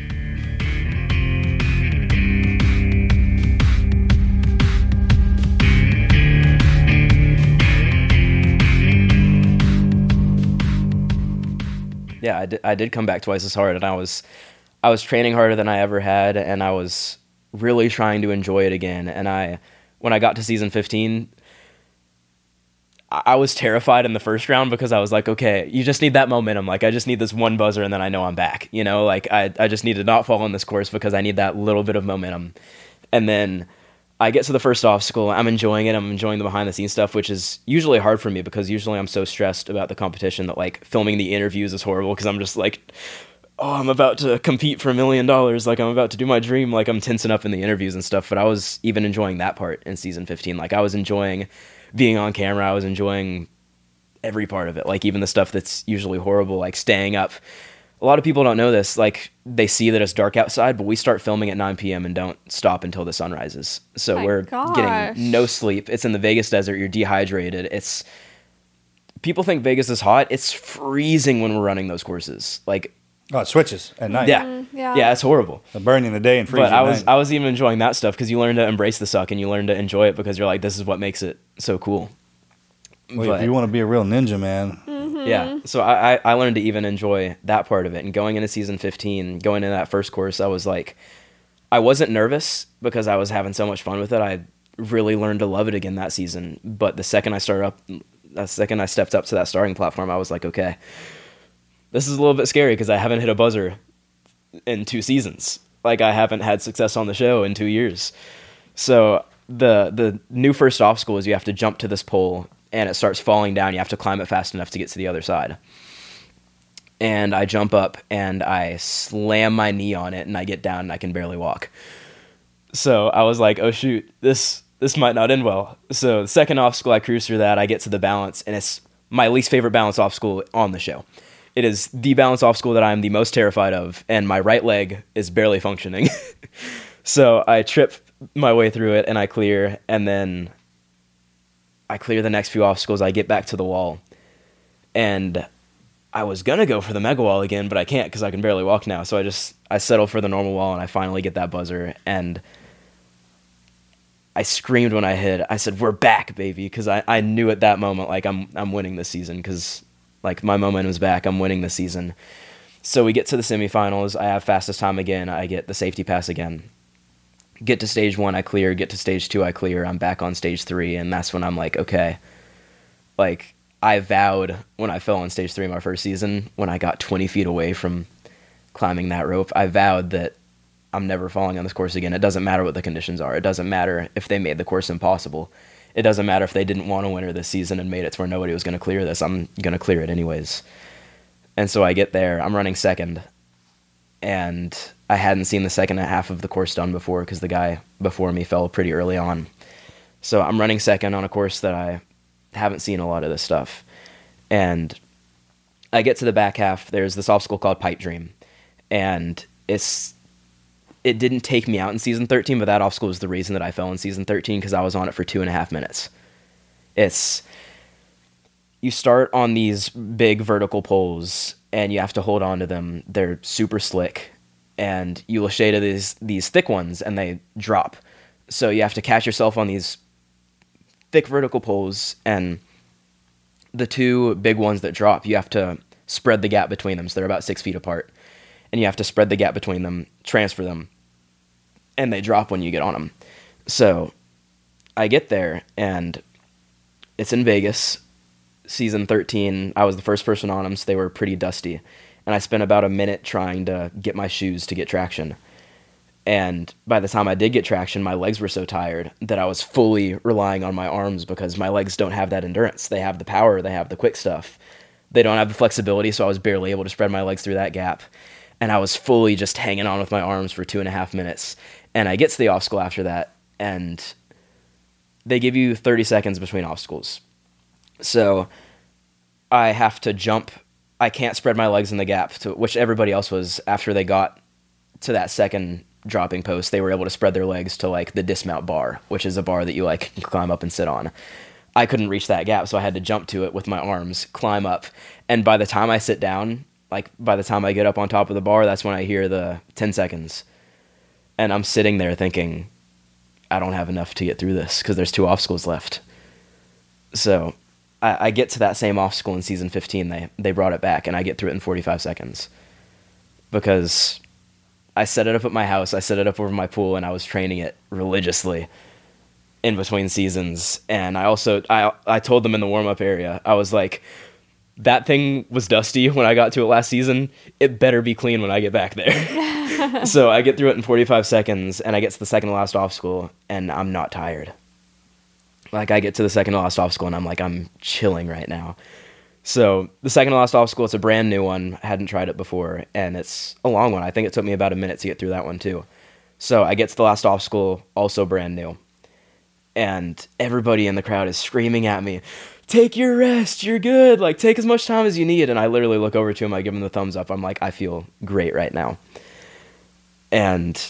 Yeah, I did, I did come back twice as hard, and I was I was training harder than I ever had, and I was really trying to enjoy it again. And I, when I got to season fifteen, I, I was terrified in the first round because I was like, okay, you just need that momentum. Like, I just need this one buzzer, and then I know I'm back. You know, like I I just need to not fall on this course because I need that little bit of momentum. And then I get to the first obstacle. I'm enjoying it. I'm enjoying the behind the scenes stuff, which is usually hard for me because usually I'm so stressed about the competition that like filming the interviews is horrible because I'm just like, oh, I'm about to compete for a million dollars. Like, I'm about to do my dream. Like, I'm tensing up in the interviews and stuff. But I was even enjoying that part in season fifteen. Like, I was enjoying being on camera. I was enjoying every part of it. Like, even the stuff that's usually horrible, like staying up. A lot of people don't know this. Like, they see that it's dark outside, but we start filming at nine p.m. and don't stop until the sun rises. So My we're gosh. getting no sleep. It's in the Vegas desert. You're dehydrated. It's people think Vegas is hot. It's freezing when we're running those courses. Like, Oh, it switches at night. yeah, Mm, yeah. yeah, it's horrible. They burn you in the day and freeze But you at I was night. I was even enjoying that stuff because you learn to embrace the suck and you learn to enjoy it because you're like, this is what makes it so cool. Well, But- if you want to be a real ninja, man, Yeah, so I, I I learned to even enjoy that part of it. And going into season fifteen, going into that first course, I was like, I wasn't nervous because I was having so much fun with it. I really learned to love it again that season. But the second I started up, the second I stepped up to that starting platform, I was like, okay, this is a little bit scary because I haven't hit a buzzer in two seasons. Like, I haven't had success on the show in two years. So the the new first obstacle is you have to jump to this pole and it starts falling down. You have to climb it fast enough to get to the other side. and I jump up and I slam my knee on it and I get down and I can barely walk. So I was like, oh shoot, this this might not end well. So the second obstacle, I cruise through that, I get to the balance, and it's my least favorite balance obstacle on the show. It is the balance obstacle that I'm the most terrified of, and my right leg is barely functioning. So I trip my way through it and I clear, and then I clear the next few obstacles, I get back to the wall, and I was gonna go for the mega wall again, but I can't because I can barely walk now. So I just I settle for the normal wall, and I finally get that buzzer, and I screamed when I hit. I said, "We're back, baby!" Because I, I knew at that moment, like, I'm I'm winning this season, because like my momentum's back. I'm winning this season. So we get to the semifinals. I have fastest time again. I get the safety pass again. Get to stage one, I clear. Get to stage two, I clear. I'm back on stage three, and that's when I'm like, okay, like. I vowed when I fell on stage three my first season, when I got twenty feet away from climbing that rope, I vowed that I'm never falling on this course again. It doesn't matter what the conditions are. It doesn't matter if they made the course impossible. It doesn't matter if they didn't want a winner this season and made it to where nobody was going to clear this. I'm going to clear it anyways. And so I get there. I'm running second. And I hadn't seen the second half of the course done before because the guy before me fell pretty early on. So I'm running second on a course that I haven't seen a lot of this stuff. And I get to the back half. There's this obstacle called Pipe Dream. And it's it didn't take me out in season thirteen, but that obstacle was the reason that I fell in season thirteen, because I was on it for two and a half minutes. It's you start on these big vertical poles and you have to hold on to them. They're super slick, and you lâcher to these these thick ones and they drop. So you have to catch yourself on these thick vertical poles, and the two big ones that drop, you have to spread the gap between them. So they're about six feet apart, and you have to spread the gap between them, transfer them, and they drop when you get on them. So I get there, and it's in Vegas, season thirteen. I was the first person on them, so they were pretty dusty, and I spent about a minute trying to get my shoes to get traction. And by the time I did get traction, my legs were so tired that I was fully relying on my arms, because my legs don't have that endurance. They have the power, they have the quick stuff. They don't have the flexibility, so I was barely able to spread my legs through that gap. And I was fully just hanging on with my arms for two and a half minutes. And I get to the obstacle after that, and they give you thirty seconds between obstacles. So I have to jump. I can't spread my legs in the gap, to which everybody else was. After they got to that second dropping post, they were able to spread their legs to like the dismount bar, which is a bar that you like can climb up and sit on. I couldn't reach that gap, so I had to jump to it with my arms, climb up, and by the time I sit down, like by the time I get up on top of the bar, that's when I hear the ten seconds. And I'm sitting there thinking, I don't have enough to get through this because there's two obstacles left. So I, I get to that same obstacle in season fifteen. They they brought it back, and I get through it in forty-five seconds because I set it up at my house. I set it up over my pool, and I was training it religiously in between seasons. And I also, I I told them in the warm-up area, I was like, that thing was dusty when I got to it last season. It better be clean when I get back there. So I get through it in forty-five seconds, and I get to the second to last obstacle, and I'm not tired. Like, I get to the second to last obstacle, and I'm like, I'm chilling right now. So the second to last obstacle, it's a brand new one. I hadn't tried it before, and it's a long one. I think it took me about a minute to get through that one too. So I get to the last obstacle, also brand new. And everybody in the crowd is screaming at me, take your rest, you're good. Like, take as much time as you need. And I literally look over to him, I give him the thumbs up. I'm like, I feel great right now. And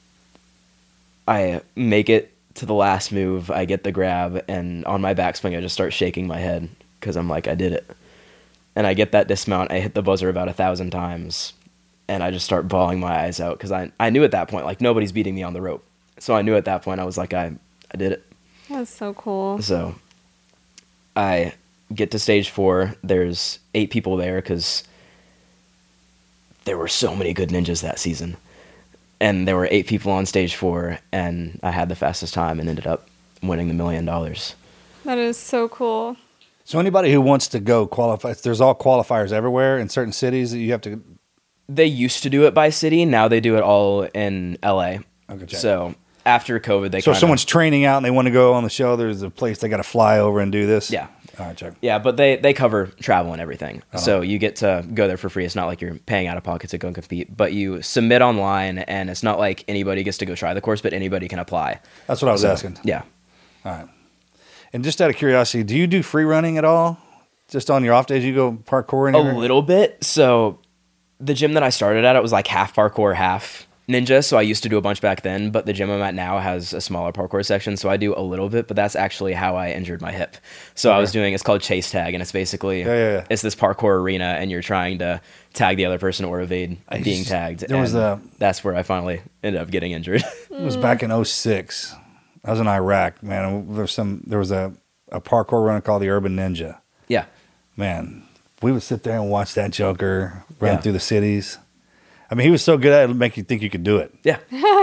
I make it to the last move. I get the grab, and on my backswing, I just start shaking my head because I'm like, I did it. And I get that dismount. I hit the buzzer about a thousand times, and I just start bawling my eyes out because I I knew at that point, like, nobody's beating me on the rope. So I knew at that point, I was like, I, I did it. That's so cool. So I get to stage four. There's eight people there because there were so many good ninjas that season. And there were eight people on stage four, and I had the fastest time and ended up winning the million dollars. That is so cool. So anybody who wants to go qualify, there's all qualifiers everywhere in certain cities that you have to... They used to do it by city. Now they do it all in L A. Okay, check. So after COVID, they So kinda, if someone's training out and they want to go on the show, there's a place they got to fly over and do this? Yeah. All right, check. Yeah, but they, they cover travel and everything. Oh. So you get to go there for free. It's not like you're paying out of pocket to go and compete, but you submit online, and it's not like anybody gets to go try the course, but anybody can apply. That's what I was So, asking. Yeah. All right. And just out of curiosity, do you do free running at all? Just on your off days, you go parkour A anywhere? little bit. So the gym that I started at, it was like half parkour, half ninja. So I used to do a bunch back then, but the gym I'm at now has a smaller parkour section. So I do a little bit, but that's actually how I injured my hip. So I was doing, it's called chase tag, and it's basically, Yeah, yeah, yeah. it's this parkour arena, and you're trying to tag the other person or evade I being used- tagged. there was and a- that's where I finally ended up getting injured. It was back in oh six. I was in Iraq, man. There was some. There was a, a parkour run called the Urban Ninja. Yeah. Man, we would sit there and watch that joker run Yeah. through the cities. I mean, he was so good at it, it'd make you think you could do it. Yeah.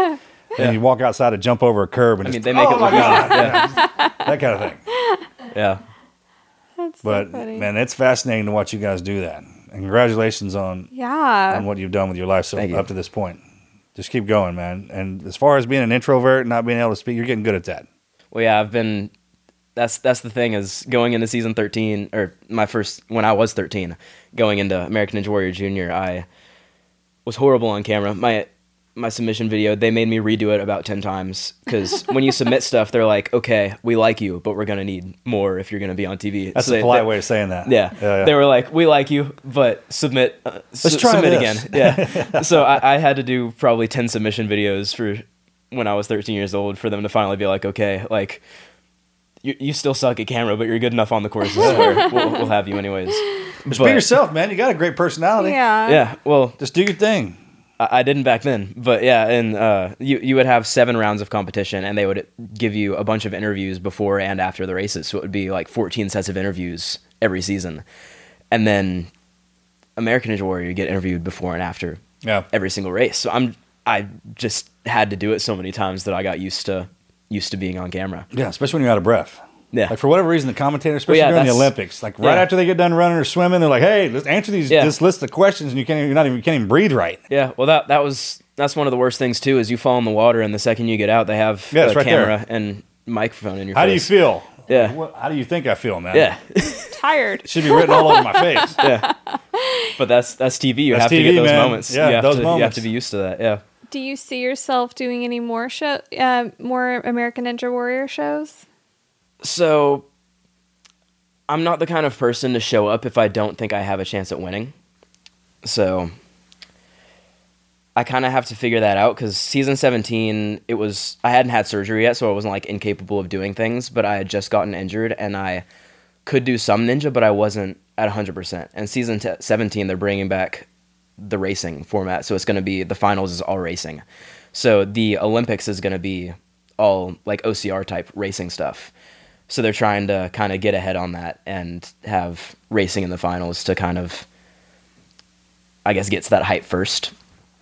And you walk outside and jump over a curb and I just, mean, they make oh it my look God. yeah. that kind of thing. Yeah. That's But so funny. man, it's fascinating to watch you guys do that. And congratulations on yeah. on what you've done with your life so Thank you. up to this point. Just keep going, man. And as far as being an introvert and not being able to speak, you're getting good at that. Well, yeah, I've been. That's that's the thing is going into season thirteen, or my first when I was thirteen, going into American Ninja Warrior Junior, I was horrible on camera. My my submission video, they made me redo it about ten times because when you submit stuff, they're like, "Okay, we like you, but we're gonna need more if you're gonna be on T V." That's So a they- polite they- way of saying that. Yeah. yeah, yeah. They were like, "We like you, but submit, uh, Let's su- try submit this." again." Yeah. So I, I had to do probably ten submission videos for when I was thirteen years old for them to finally be like, "Okay, like you, you still suck at camera, but you're good enough on the courses where we'll, we'll have you anyways." Just But- be yourself, man. You got a great personality. Yeah. Yeah. Well, Just do your thing. I I didn't back then, but yeah, and uh, you you would have seven rounds of competition, and they would give you a bunch of interviews before and after the races. So it would be like fourteen sets of interviews every season, and then American Ninja Warrior, you get interviewed before and after Yeah. every single race. So I'm I just had to do it so many times that I got used to used to being on camera. Yeah, especially when you're out of breath. Yeah. Like for whatever reason, the commentators, especially yeah, during the that's- Olympics, like right yeah. after they get done running or swimming, they're like, "Hey, let's answer these Yeah. this list of questions," and you can't, you're not even, you can't even breathe right. Yeah, well that that was that's one of the worst things too. Is you fall in the water, and the second you get out, they have Yeah, it's a right there. camera and microphone in your How do you face. feel? Yeah. What, how do you think I feel, man? Yeah. Tired. It should be written all over my face. Yeah, but that's that's T V. You That's have T V, to get those man. moments. Yeah, you have those to, You have moments. to be used to that. Yeah. Do you see yourself doing any more show, uh, more American Ninja Warrior shows? So, I'm not the kind of person to show up if I don't think I have a chance at winning. So, I kind of have to figure that out because season seventeen, it was I hadn't had surgery yet, so I wasn't like incapable of doing things. But I had just gotten injured, and I could do some ninja, but I wasn't at one hundred percent. And season t- seventeen, they're bringing back the racing format, so it's going to be the finals is all racing. So the Olympics is going to be all like O C R type racing stuff. So they're trying to kind of get ahead on that and have racing in the finals to kind of, I guess, get to that hype first.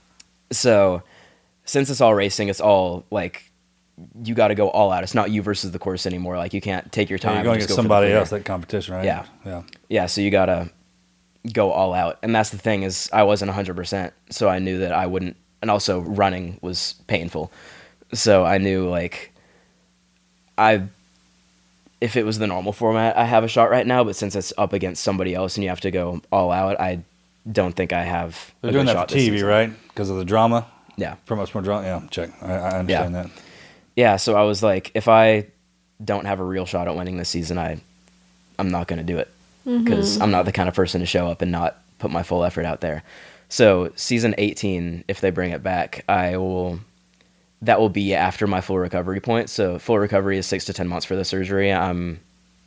So since it's all racing, it's all like you got to go all out. It's not you versus the course anymore. Like you can't take your Yeah, time. you're going and to just get go for the somebody clear. else that competition, right? Yeah. Yeah. Yeah, so you gotta go all out, and that's the thing is I wasn't one hundred percent, so I knew that I wouldn't. And also running was painful, so I knew like I if it was the normal format, I have a shot right now. But since it's up against somebody else and you have to go all out, I don't think I have. They're a doing good that for shot this T V, season. right? Because of the drama. Yeah. Promotes more drama. Yeah, check. I, I understand that. Yeah, so I was like, if I don't have a real shot at winning this season, I I'm not going to do it because I'm not the kind of person to show up and not put my full effort out there. So season eighteen, if they bring it back, I will. That will be after my full recovery point. So full recovery is six to ten months for the surgery. I'm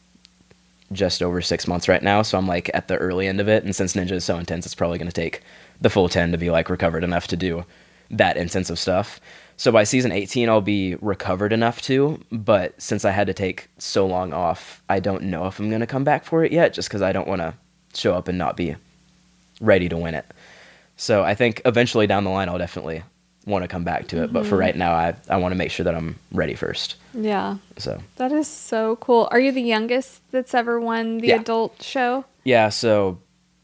just over six months right now, so I'm like at the early end of it. And since Ninja is so intense, it's probably going to take the full ten to be like recovered enough to do that intensive stuff. So by season eighteen, I'll be recovered enough to. But since I had to take so long off, I don't know if I'm going to come back for it yet, just because I don't want to show up and not be ready to win it. So I think eventually down the line, I'll definitely want to come back to it. Mm-hmm. But for right now, I, I want to make sure that I'm ready first. Yeah. So that is so cool. Are you the youngest that's ever won the Yeah. adult show? Yeah, so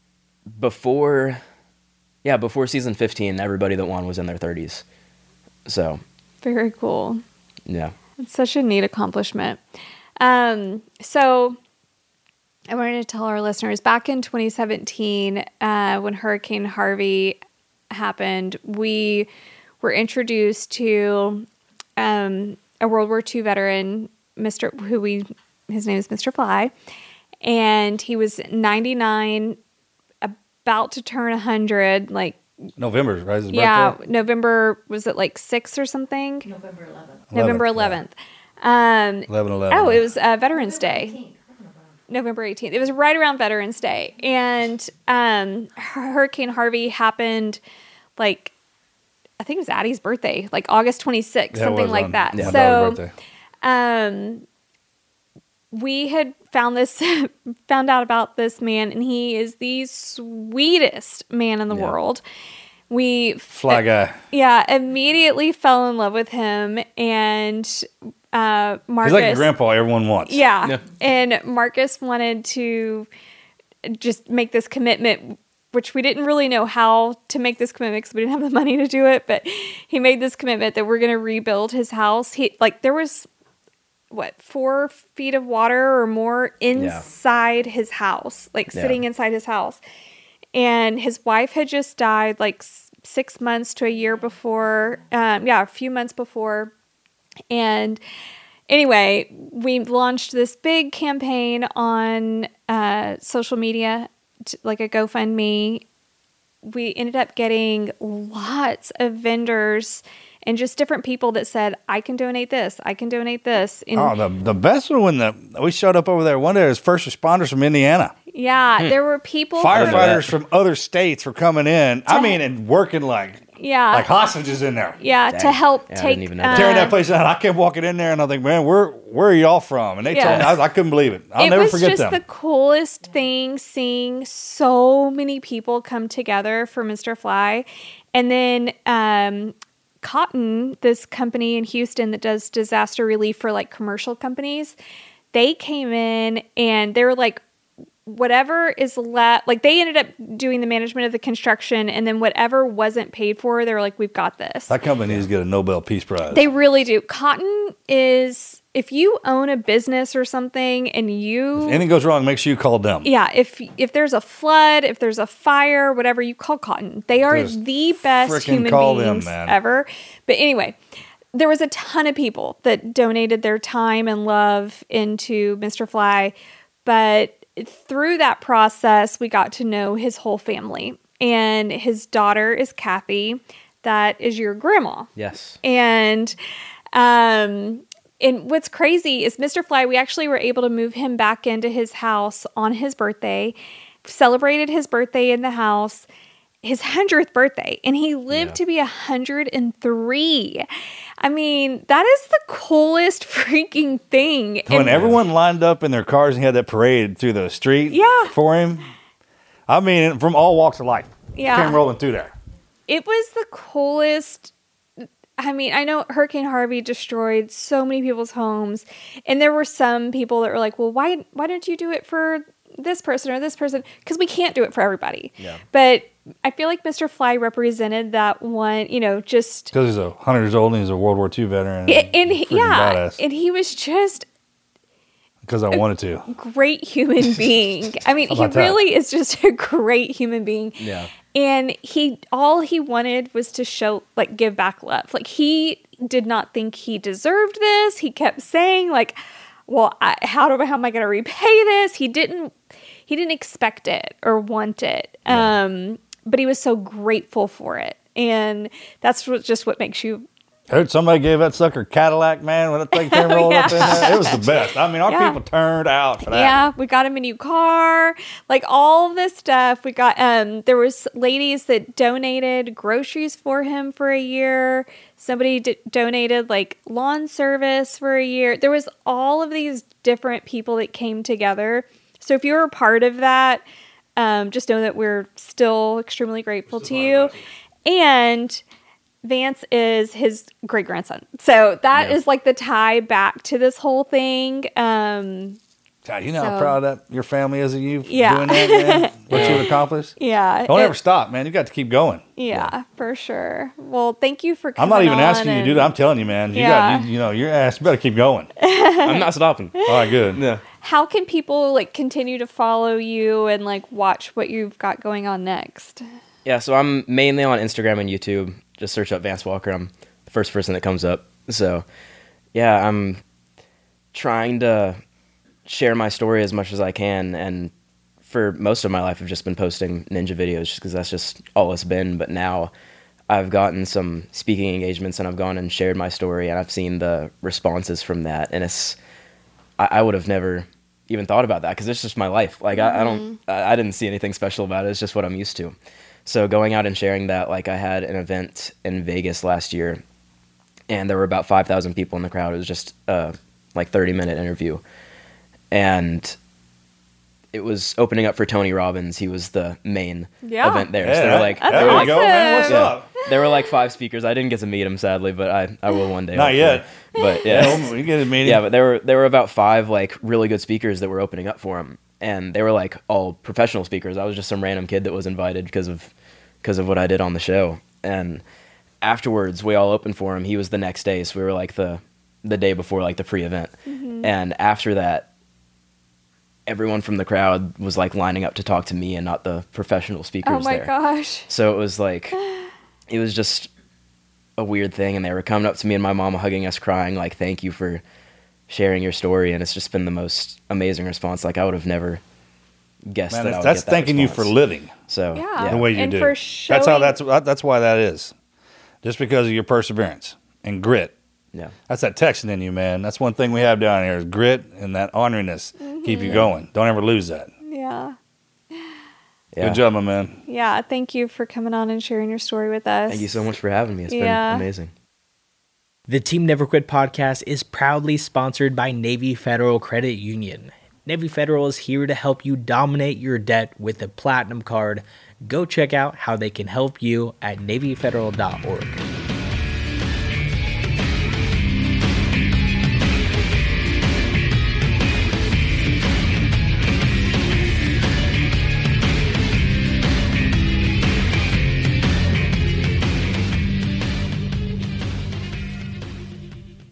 before yeah, before season fifteen, everybody that won was in their thirties. So Very cool. yeah. It's such a neat accomplishment. Um, so I wanted to tell our listeners back in twenty seventeen, uh, when Hurricane Harvey happened, we were introduced to um, a World War Two veteran, Mister who we his name is Mister Fly, and he was ninety-nine, about to turn one hundred, like November, right? His yeah, birthday? November, was it like six or something? November eleventh. November eleventh. Um, eleven eleven. oh, it was uh, Veterans Day. November eighteenth. It was right around Veterans Day. And um, Hurricane Harvey happened like, I think it was Addie's birthday, like August twenty-sixth, Yeah, it something was like on that. my So daughter's birthday. um, we had found this, found out about this man, and he is the sweetest man in the Yeah. world. We Fly guy. yeah, immediately fell in love with him, and uh, Marcus. He's like a grandpa everyone wants. Yeah. Yeah. And Marcus wanted to just make this commitment, which we didn't really know how to make this commitment because we didn't have the money to do it. But he made this commitment that we're going to rebuild his house. He like there was what four feet of water or more inside his house, like Yeah. sitting inside his house. And his wife had just died like s- six months to a year before. Um, yeah, a few months before. And anyway, we launched this big campaign on uh, social media, t- like a GoFundMe. We ended up getting lots of vendors and just different people that said, I can donate this, I can donate this. And Oh, the the best one when the we showed up over there one day as first responders from Indiana. yeah, there were people. from- Firefighters from other states were coming in. I mean, and working like yeah. like hostages in there. yeah, to Dang. help Yeah, I take. didn't even know that. Tearing uh, that place down. I kept walking in there and I think, man, where where are y'all from? And they Yeah. told me, I, I couldn't believe it. I'll it never was forget just them. the coolest thing seeing so many people come together for Mister Fly. And then um, Cotton, this company in Houston that does disaster relief for like commercial companies, they came in and they were like, whatever is left, like they ended up doing the management of the construction, and then whatever wasn't paid for, they were like, we've got this. That company needs to get a Nobel Peace Prize. They really do. Cotton is, if you own a business or something and you, if anything goes wrong, make sure you call them. yeah, if if there's a flood, if there's a fire, whatever, you call Cotton. They are Just the best frickin' human call them, beings man. ever. But anyway, there was a ton of people that donated their time and love into Mister Fly, but through that process, we got to know his whole family. And his daughter is Kathy. That is your grandma. Yes. And um and what's crazy is Mister Fly, we actually were able to move him back into his house on his birthday, celebrated his birthday in the house, his hundredth birthday, and he lived Yeah. to be one hundred three. I mean, that is the coolest freaking thing. When And- everyone lined up in their cars and he had that parade through the street Yeah. for him, I mean, from all walks of life, Yeah. came rolling through there. It was the coolest. I mean, I know Hurricane Harvey destroyed so many people's homes, and there were some people that were like, well, why why don't you do it for this person or this person? Because we can't do it for everybody. Yeah. But I feel like Mister Fly represented that one, you know, just Because he's a hundred years old and he's a World War Two veteran. and, and he's he- freaking yeah, badass. and he was just Because I wanted to. great human being. I mean, How he about that? really is just a great human being. Yeah. And he, all he wanted was to show, like, give back love. Like, he did not think he deserved this. He kept saying, like, well, I, how do how am I going to repay this? He didn't, he didn't expect it or want it. Um, but he was so grateful for it. And that's what, just what makes you Heard somebody gave that sucker Cadillac, man, when that thing came rolling up in there. It was the best. I mean, our Yeah. people turned out for that. Yeah, we got him a new car, like all this stuff. We got um there was ladies that donated groceries for him for a year. Somebody d- donated like lawn service for a year. There was all of these different people that came together. So if you were a part of that, um, just know that we're still extremely grateful to you. And Vance is his great grandson. So that Yeah. is like the tie back to this whole thing. Um, God, you know how So- proud that your family is of you for Yeah. doing that, man? What you've accomplished? yeah. Don't it- ever stop, man. You got to keep going. Yeah, for sure. Well, thank you for I'm coming not even on asking you to and- do that. I'm telling you, man. You Yeah. got, you, you know, your ass better keep going. I'm not stopping. All right, good. Yeah. how can people like continue to follow you and like watch what you've got going on next? Yeah, so I'm mainly on Instagram and YouTube. Just search up Vance Walker. I'm the first person that comes up. So, yeah, I'm trying to share my story as much as I can. And for most of my life, I've just been posting ninja videos just because that's just all it's been. But now I've gotten some speaking engagements and I've gone and shared my story and I've seen the responses from that. And it's, I, I would have never even thought about that because it's just my life. Like, mm-hmm. I, I don't, I, I didn't see anything special about it. It's just what I'm used to. So going out and sharing that, like I had an event in Vegas last year and there were about five thousand people in the crowd. It was just a like thirty minute interview. And it was opening up for Tony Robbins. He was the main yeah. event there. Yeah, so they were like, that's there were awesome. like, go, man. What's yeah, up? there were like five speakers. I didn't get to meet him sadly, but I, I will one day. Not hopefully. yet. But yeah. Yeah, we get a meeting. Yeah, but there were there were about five like really good speakers that were opening up for him. And they were like all professional speakers. I was just some random kid that was invited because of because of what I did on the show. And afterwards, we all opened for him. He was the next day, so we were like the the day before like the pre-event. Mm-hmm. And after that, everyone from the crowd was like lining up to talk to me and not the professional speakers there. Oh my there. gosh. So it was like, it was just a weird thing. And they were coming up to me and my mom hugging us crying, like, thank you for sharing your story. And it's just been the most amazing response. Like I would have never guessed Man, that that's, I would that's get that thanking response. you for living So Yeah. yeah. the way you And do. for That's how showing- that's that's why that is. Just because of your perseverance and grit. Yeah. That's that Texan in you, man. That's one thing we have down here is grit and that orneriness. Mm-hmm. Keep you going. Don't ever lose that. Yeah. Yeah. Good job, my man. Yeah. Thank you for coming on and sharing your story with us. Thank you so much for having me. It's Yeah. been amazing. The Team Never Quit podcast is proudly sponsored by Navy Federal Credit Union. Navy Federal is here to help you dominate your debt with a Platinum Card. Go check out how they can help you at navy federal dot org.